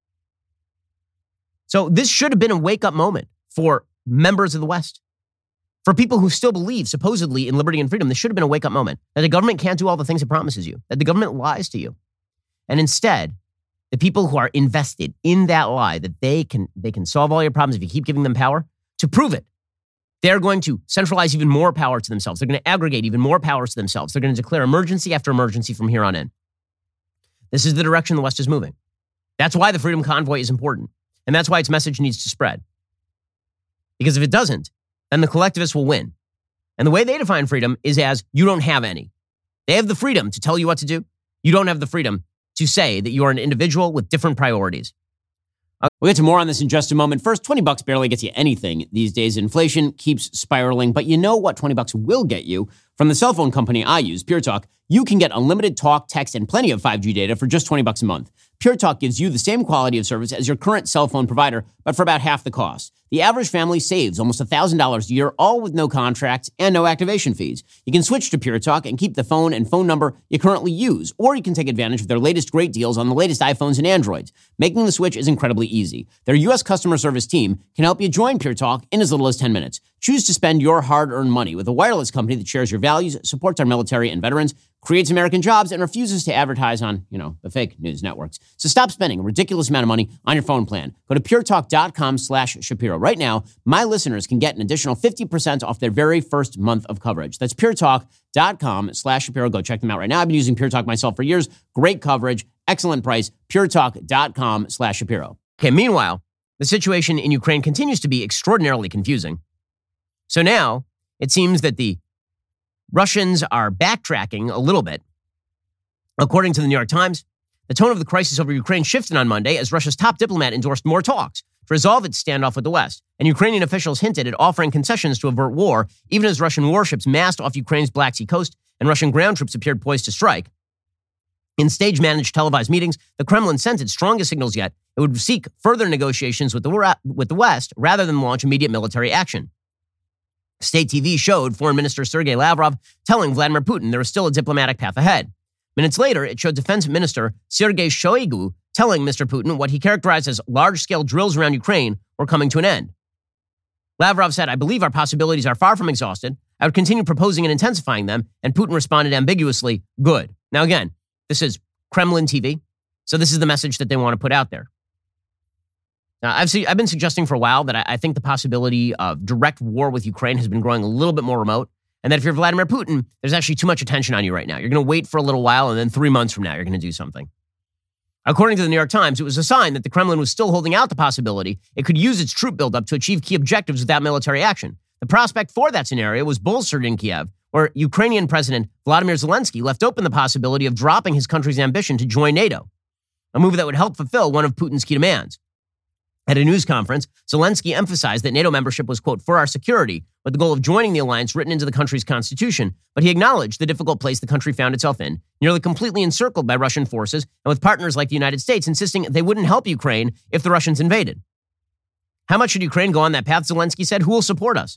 So this should have been a wake-up moment for members of the West. For people who still believe, supposedly, in liberty and freedom, this should have been a wake-up moment. That the government can't do all the things it promises you. That the government lies to you. And instead, the people who are invested in that lie, that they can solve all your problems if you keep giving them power, to prove it, they're going to centralize even more power to themselves. They're going to aggregate even more powers to themselves. They're going to declare emergency after emergency from here on in. This is the direction the West is moving. That's why the Freedom Convoy is important. And that's why its message needs to spread. Because if it doesn't, then the collectivists will win. And the way they define freedom is as you don't have any. They have the freedom to tell you what to do. You don't have the freedom to say that you are an individual with different priorities. We'll get to more on this in just a moment. First, $20 barely gets you anything these days. Inflation keeps spiraling, but you know what $20 will get you? From the cell phone company I use, Pure Talk, you can get unlimited talk, text, and plenty of 5G data for just $20 a month. Pure Talk gives you the same quality of service as your current cell phone provider, but for about half the cost. The average family saves almost $1,000 a year, all with no contracts and no activation fees. You can switch to Pure Talk and keep the phone and phone number you currently use, or you can take advantage of their latest great deals on the latest iPhones and Androids. Making the switch is incredibly easy. Their U.S. customer service team can help you join Pure Talk in as little as 10 minutes. Choose to spend your hard-earned money with a wireless company that shares your values, supports our military and veterans, creates American jobs, and refuses to advertise on, the fake news networks. So stop spending a ridiculous amount of money on your phone plan. Go to puretalk.com/Shapiro. Right now, my listeners can get an additional 50% off their very first month of coverage. That's puretalk.com/Shapiro. Go check them out right now. I've been using Pure Talk myself for years. Great coverage, excellent price. puretalk.com/Shapiro. Okay, meanwhile, the situation in Ukraine continues to be extraordinarily confusing. So now it seems that the Russians are backtracking a little bit. According to the New York Times, the tone of the crisis over Ukraine shifted on Monday as Russia's top diplomat endorsed more talks to resolve its standoff with the West. And Ukrainian officials hinted at offering concessions to avert war, even as Russian warships massed off Ukraine's Black Sea coast and Russian ground troops appeared poised to strike. In stage-managed televised meetings, the Kremlin sent its strongest signals yet. It would seek further negotiations with the West rather than launch immediate military action. State TV showed Foreign Minister Sergei Lavrov telling Vladimir Putin there is still a diplomatic path ahead. Minutes later, it showed Defense Minister Sergei Shoigu telling Mr. Putin what he characterized as large-scale drills around Ukraine were coming to an end. Lavrov said, "I believe our possibilities are far from exhausted. I would continue proposing and intensifying them," and Putin responded ambiguously, "Good." Now again, this is Kremlin TV, so this is the message that they want to put out there. Now, I've been suggesting for a while that I think the possibility of direct war with Ukraine has been growing a little bit more remote, and that if you're Vladimir Putin, there's actually too much attention on you right now. You're going to wait for a little while, and then 3 months from now, you're going to do something. According to the New York Times, it was a sign that the Kremlin was still holding out the possibility it could use its troop buildup to achieve key objectives without military action. The prospect for that scenario was bolstered in Kiev, where Ukrainian President Volodymyr Zelensky left open the possibility of dropping his country's ambition to join NATO, a move that would help fulfill one of Putin's key demands. At a news conference, Zelensky emphasized that NATO membership was, quote, for our security, with the goal of joining the alliance written into the country's constitution. But he acknowledged the difficult place the country found itself in, nearly completely encircled by Russian forces, and with partners like the United States insisting they wouldn't help Ukraine if the Russians invaded. How much should Ukraine go on that path, Zelensky said? Who will support us?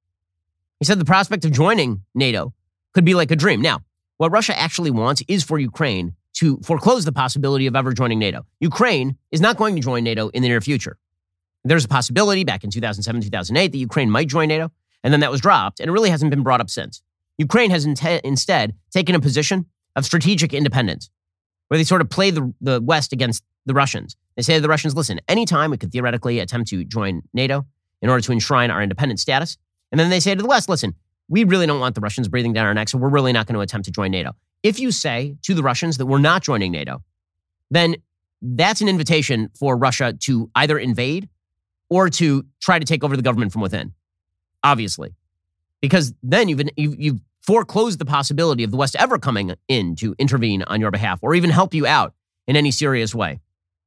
He said the prospect of joining NATO could be like a dream. Now, what Russia actually wants is for Ukraine to foreclose the possibility of ever joining NATO. Ukraine is not going to join NATO in the near future. There's a possibility back in 2007, 2008 that Ukraine might join NATO, and then that was dropped, and it really hasn't been brought up since. Ukraine has instead taken a position of strategic independence, where they sort of play the West against the Russians. They say to the Russians, listen, anytime we could theoretically attempt to join NATO in order to enshrine our independent status. And then they say to the West, listen, we really don't want the Russians breathing down our necks, so we're really not going to attempt to join NATO. If you say to the Russians that we're not joining NATO, then that's an invitation for Russia to either invade or to try to take over the government from within, obviously. Because then you've foreclosed the possibility of the West ever coming in to intervene on your behalf or even help you out in any serious way.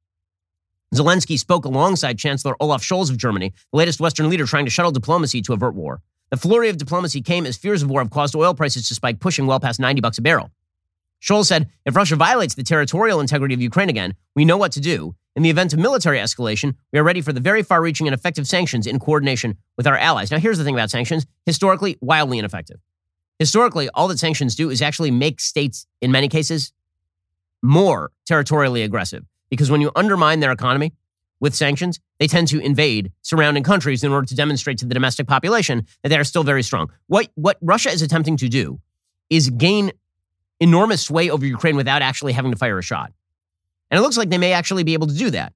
Zelensky spoke alongside Chancellor Olaf Scholz of Germany, the latest Western leader trying to shuttle diplomacy to avert war. The flurry of diplomacy came as fears of war have caused oil prices to spike, pushing well past $90 a barrel. Scholz said, if Russia violates the territorial integrity of Ukraine again, we know what to do. In the event of military escalation, we are ready for the very far-reaching and effective sanctions in coordination with our allies. Now, here's the thing about sanctions. Historically, wildly ineffective. Historically, all that sanctions do is actually make states, in many cases, more territorially aggressive. Because when you undermine their economy with sanctions, they tend to invade surrounding countries in order to demonstrate to the domestic population that they are still very strong. What Russia is attempting to do is gain enormous sway over Ukraine without actually having to fire a shot. And it looks like they may actually be able to do that.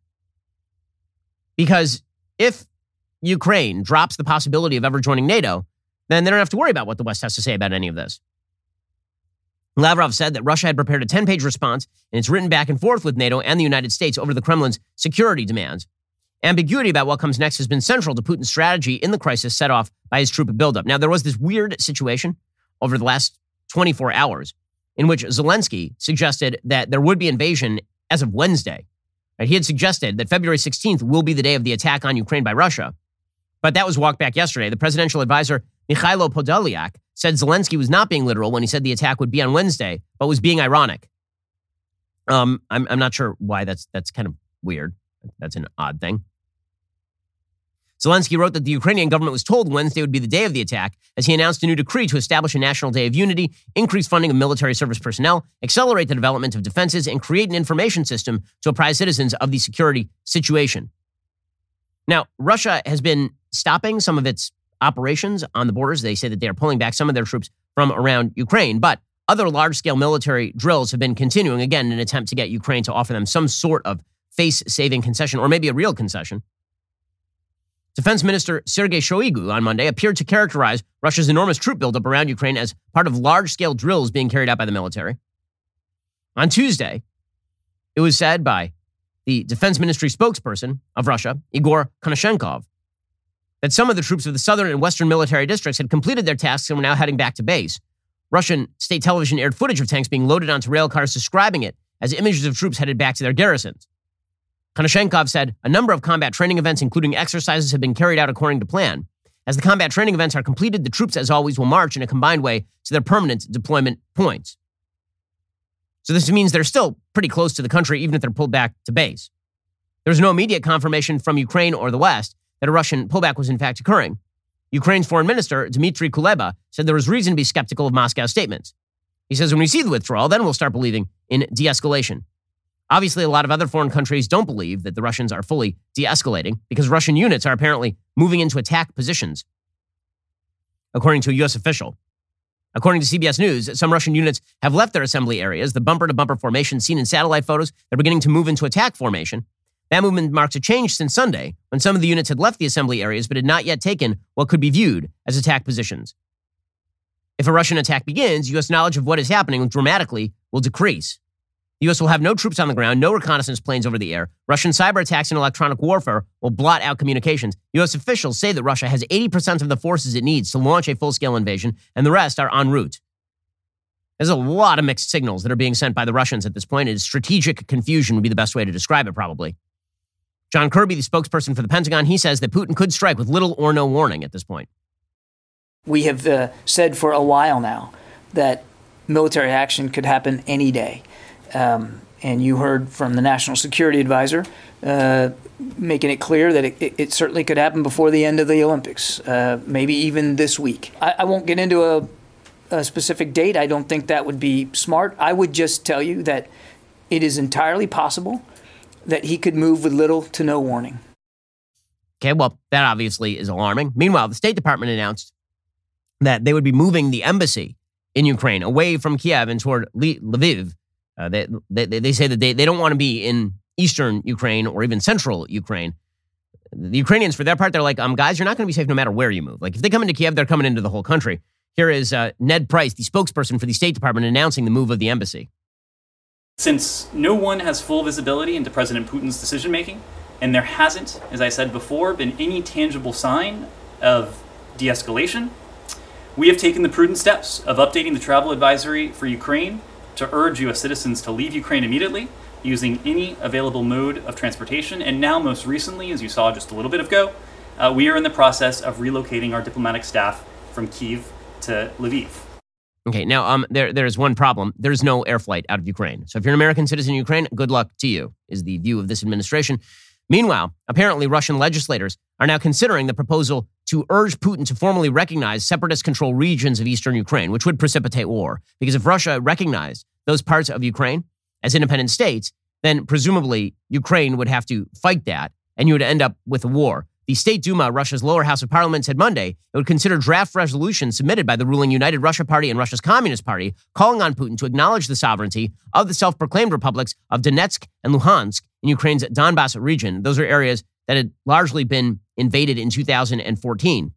Because if Ukraine drops the possibility of ever joining NATO, then they don't have to worry about what the West has to say about any of this. Lavrov said that Russia had prepared a 10-page response, and it's written back and forth with NATO and the United States over the Kremlin's security demands. Ambiguity about what comes next has been central to Putin's strategy in the crisis set off by his troop buildup. Now, there was this weird situation over the last 24 hours in which Zelensky suggested that there would be invasion as of Wednesday. Right? He had suggested that February 16th will be the day of the attack on Ukraine by Russia. But that was walked back yesterday. The presidential advisor, Mikhailo Podolyak, said Zelensky was not being literal when he said the attack would be on Wednesday, but was being ironic. I'm not sure why that's kind of weird. That's an odd thing. Zelensky wrote that the Ukrainian government was told Wednesday would be the day of the attack as he announced a new decree to establish a national day of unity, increase funding of military service personnel, accelerate the development of defenses, and create an information system to apprise citizens of the security situation. Now, Russia has been stopping some of its operations on the borders. They say that they are pulling back some of their troops from around Ukraine, but other large-scale military drills have been continuing, again, in an attempt to get Ukraine to offer them some sort of face-saving concession, or maybe a real concession. Defense Minister Sergei Shoigu on Monday appeared to characterize Russia's enormous troop buildup around Ukraine as part of large-scale drills being carried out by the military. On Tuesday, it was said by the Defense Ministry spokesperson of Russia, Igor Konashenkov, that some of the troops of the southern and western military districts had completed their tasks and were now heading back to base. Russian state television aired footage of tanks being loaded onto rail cars, describing it as images of troops headed back to their garrisons. Konashenkov said a number of combat training events, including exercises, have been carried out according to plan. As the combat training events are completed, the troops, as always, will march in a combined way to their permanent deployment points. So this means they're still pretty close to the country, even if they're pulled back to base. There's no immediate confirmation from Ukraine or the West that a Russian pullback was in fact occurring. Ukraine's foreign minister, Dmitry Kuleba, said there was reason to be skeptical of Moscow's statements. He says, when we see the withdrawal, then we'll start believing in de-escalation. Obviously, a lot of other foreign countries don't believe that the Russians are fully de-escalating because Russian units are apparently moving into attack positions, according to a U.S. official. According to CBS News, some Russian units have left their assembly areas. The bumper-to-bumper formation seen in satellite photos, they're beginning to move into attack formation. That movement marks a change since Sunday, when some of the units had left the assembly areas but had not yet taken what could be viewed as attack positions. If a Russian attack begins, U.S. knowledge of what is happening dramatically will decrease. The U.S. will have no troops on the ground, no reconnaissance planes over the air. Russian cyber attacks and electronic warfare will blot out communications. U.S. officials say that Russia has 80% of the forces it needs to launch a full-scale invasion, and the rest are en route. There's a lot of mixed signals that are being sent by the Russians at this point. It's strategic confusion would be the best way to describe it, probably. John Kirby, the spokesperson for the Pentagon, he says that Putin could strike with little or no warning at this point. We have said for a while now that military action could happen any day. And you heard from the National Security Advisor making it clear that it certainly could happen before the end of the Olympics, maybe even this week. I won't get into a specific date. I don't think that would be smart. I would just tell you that it is entirely possible that he could move with little to no warning. Okay, well, that obviously is alarming. Meanwhile, the State Department announced that they would be moving the embassy in Ukraine away from Kiev and toward Lviv. They say that they don't want to be in eastern Ukraine or even central Ukraine. The Ukrainians, for their part, they're like, guys, you're not going to be safe no matter where you move. Like, if they come into Kiev, they're coming into the whole country. Here is Ned Price, the spokesperson for the State Department, announcing the move of the embassy. Since no one has full visibility into President Putin's decision-making, and there hasn't, as I said before, been any tangible sign of de-escalation, we have taken the prudent steps of updating the travel advisory for Ukraine to urge U.S. citizens to leave Ukraine immediately using any available mode of transportation. And now, most recently, as you saw just a little bit ago, we are in the process of relocating our diplomatic staff from Kyiv to Lviv. Okay, now there's one problem. There's no air flight out of Ukraine. So if you're an American citizen in Ukraine, good luck to you, is the view of this administration. Meanwhile, apparently Russian legislators are now considering the proposal to urge Putin to formally recognize separatist-controlled regions of eastern Ukraine, which would precipitate war. Because if Russia recognized those parts of Ukraine as independent states, then presumably Ukraine would have to fight that, and you would end up with a war. The State Duma, Russia's lower house of parliament, said Monday it would consider draft resolutions submitted by the ruling United Russia Party and Russia's Communist Party, calling on Putin to acknowledge the sovereignty of the self-proclaimed republics of Donetsk and Luhansk in Ukraine's Donbas region. Those are areas that had largely been invaded in 2014.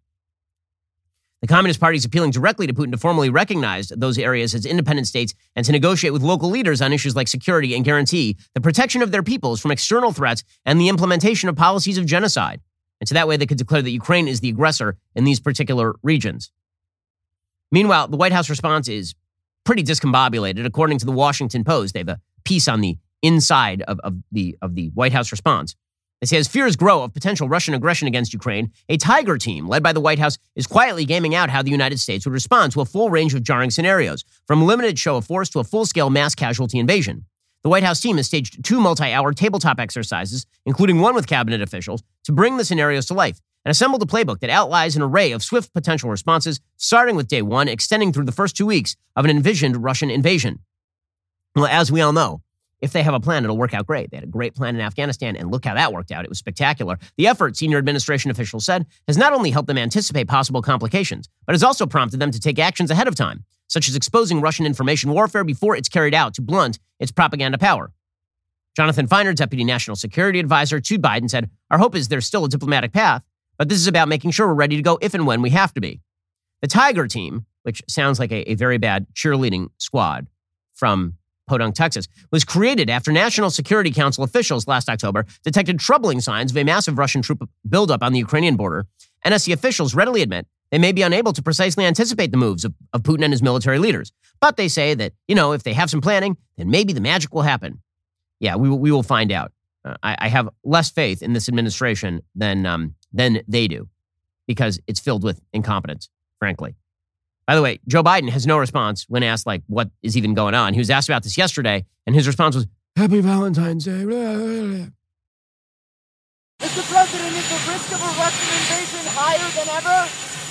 The Communist Party is appealing directly to Putin to formally recognize those areas as independent states and to negotiate with local leaders on issues like security and guarantee the protection of their peoples from external threats and the implementation of policies of genocide. And so that way they could declare that Ukraine is the aggressor in these particular regions. Meanwhile, the White House response is pretty discombobulated. According to the Washington Post, they have a piece on the inside of the White House response. It says, fears grow of potential Russian aggression against Ukraine. A Tiger team led by the White House is quietly gaming out how the United States would respond to a full range of jarring scenarios, from a limited show of force to a full-scale mass casualty invasion. The White House team has staged 2 multi-hour tabletop exercises, including one with cabinet officials, to bring the scenarios to life, and assembled a playbook that outlines an array of swift potential responses, starting with day 1, extending through the first 2 weeks of an envisioned Russian invasion. Well, as we all know, if they have a plan, it'll work out great. They had a great plan in Afghanistan, and look how that worked out. It was spectacular. The effort, senior administration officials said, has not only helped them anticipate possible complications, but has also prompted them to take actions ahead of time, such as exposing Russian information warfare before it's carried out to blunt its propaganda power. Jonathan Feiner, Deputy National Security Advisor to Biden, said, "Our hope is there's still a diplomatic path, but this is about making sure we're ready to go if and when we have to be." The Tiger team, which sounds like a very bad cheerleading squad from Podunk, Texas, was created after National Security Council officials last October detected troubling signs of a massive Russian troop buildup on the Ukrainian border. NSC officials readily admit they may be unable to precisely anticipate the moves of Putin and his military leaders. But they say that, if they have some planning, then maybe the magic will happen. Yeah, we will find out. I have less faith in this administration than they do, because it's filled with incompetence, frankly. By the way, Joe Biden has no response when asked, what is even going on. He was asked about this yesterday, and his response was, "Happy Valentine's Day." Mr. President, is the risk of a Russian invasion higher than ever?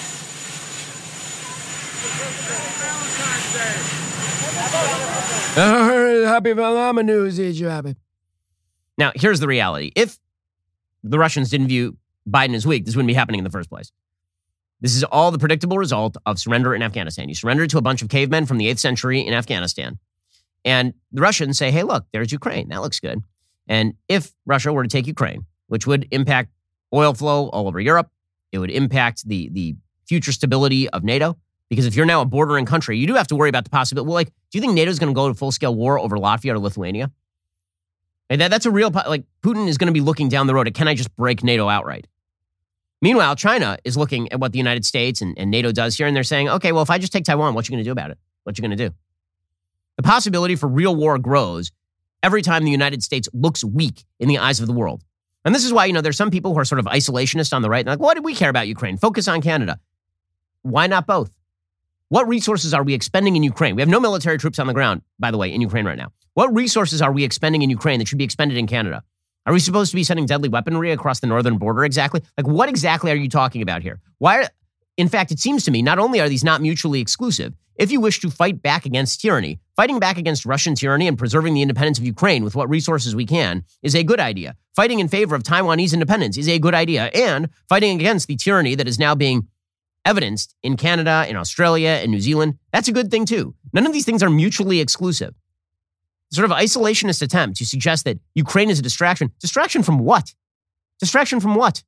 Happy Valentine's Day. Now, here's the reality. If the Russians didn't view Biden as weak, this wouldn't be happening in the first place. This is all the predictable result of surrender in Afghanistan. You surrender to a bunch of cavemen from the 8th century in Afghanistan. And the Russians say, hey, look, there's Ukraine. That looks good. And if Russia were to take Ukraine, which would impact oil flow all over Europe, it would impact the future stability of NATO. Because if you're now a bordering country, you do have to worry about the possibility. Do you think NATO is going to go to full-scale war over Latvia or Lithuania? And that's a real, Putin is going to be looking down the road at, can I just break NATO outright? Meanwhile, China is looking at what the United States and NATO does here, and they're saying, okay, well, if I just take Taiwan, what you going to do about it? What you going to do? The possibility for real war grows every time the United States looks weak in the eyes of the world. And this is why, there's some people who are sort of isolationist on the right. They're like, why do we care about Ukraine? Focus on Canada. Why not both? What resources are we expending in Ukraine? We have no military troops on the ground, by the way, in Ukraine right now. What resources are we expending in Ukraine that should be expended in Canada? Are we supposed to be sending deadly weaponry across the northern border exactly? What exactly are you talking about here? In fact, it seems to me, not only are these not mutually exclusive, if you wish to fight back against tyranny, fighting back against Russian tyranny and preserving the independence of Ukraine with what resources we can is a good idea. Fighting in favor of Taiwanese independence is a good idea. And fighting against the tyranny that is now being evidenced in Canada, in Australia, in New Zealand, that's a good thing too. None of these things are mutually exclusive. Sort of isolationist attempt to suggest that Ukraine is a distraction. Distraction from what? Distraction from what?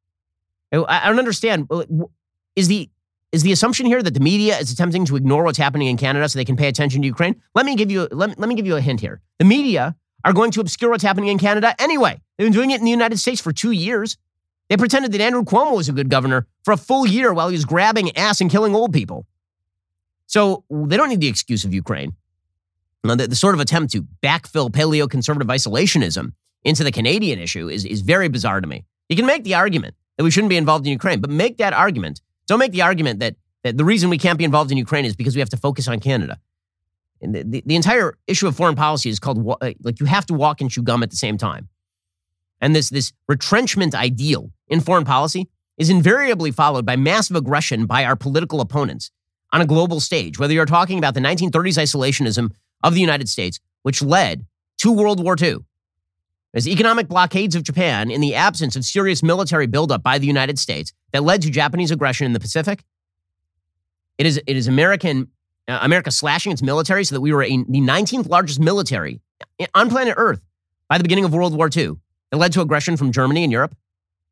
I don't understand. Is the assumption here that the media is attempting to ignore what's happening in Canada so they can pay attention to Ukraine? Let me give you a hint here. The media are going to obscure what's happening in Canada anyway. They've been doing it in the United States for 2 years. They pretended that Andrew Cuomo was a good governor for a full year while he was grabbing ass and killing old people. So they don't need the excuse of Ukraine. The sort of attempt to backfill paleoconservative isolationism into the Canadian issue is very bizarre to me. You can make the argument that we shouldn't be involved in Ukraine, but make that argument. Don't make the argument that the reason we can't be involved in Ukraine is because we have to focus on Canada. And the entire issue of foreign policy is called, you have to walk and chew gum at the same time. And this retrenchment ideal in foreign policy is invariably followed by massive aggression by our political opponents on a global stage, whether you're talking about the 1930s isolationism of the United States, which led to World War II. There's economic blockades of Japan in the absence of serious military buildup by the United States that led to Japanese aggression in the Pacific. It is America slashing its military so that we were the 19th largest military on planet Earth by the beginning of World War II. That led to aggression from Germany and Europe,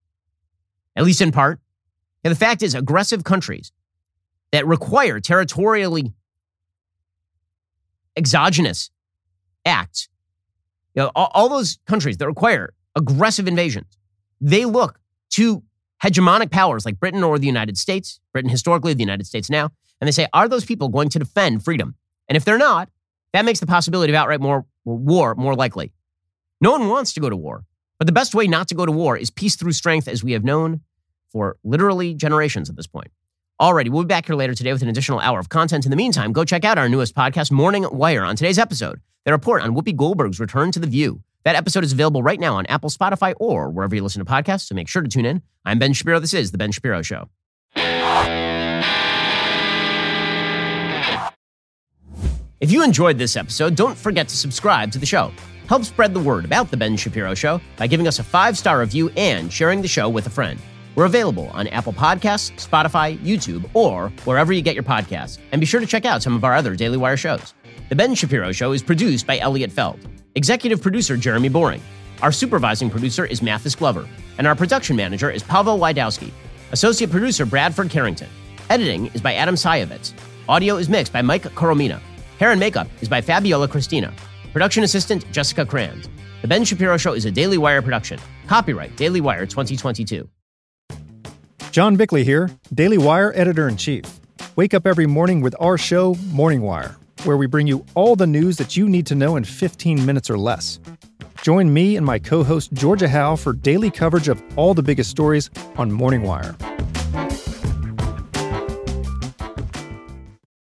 at least in part. And the fact is, aggressive countries that require territorially exogenous acts, all those countries that require aggressive invasions, they look to hegemonic powers like Britain or the United States, Britain historically, the United States now, and they say, are those people going to defend freedom? And if they're not, that makes the possibility of outright war more likely. No one wants to go to war. But the best way not to go to war is peace through strength, as we have known for literally generations at this point. Alrighty, we'll be back here later today with an additional hour of content. In the meantime, go check out our newest podcast, Morning Wire. On today's episode, they report on Whoopi Goldberg's return to The View. That episode is available right now on Apple, Spotify, or wherever you listen to podcasts, so make sure to tune in. I'm Ben Shapiro. This is The Ben Shapiro Show. If you enjoyed this episode, don't forget to subscribe to the show. Help spread the word about The Ben Shapiro Show by giving us a 5-star review and sharing the show with a friend. We're available on Apple Podcasts, Spotify, YouTube, or wherever you get your podcasts. And be sure to check out some of our other Daily Wire shows. The Ben Shapiro Show is produced by Elliot Feld. Executive producer Jeremy Boring. Our supervising producer is Mathis Glover. And our production manager is Pavel Wydowski. Associate producer Bradford Carrington. Editing is by Adam Sayevitz. Audio is mixed by Mike Coromina. Hair and makeup is by Fabiola Cristina. Production assistant Jessica Crand. The Ben Shapiro Show is a Daily Wire production. Copyright Daily Wire 2022. John Bickley here, Daily Wire Editor-in-Chief. Wake up every morning with our show, Morning Wire, where we bring you all the news that you need to know in 15 minutes or less. Join me and my co-host Georgia Howe for daily coverage of all the biggest stories on Morning Wire.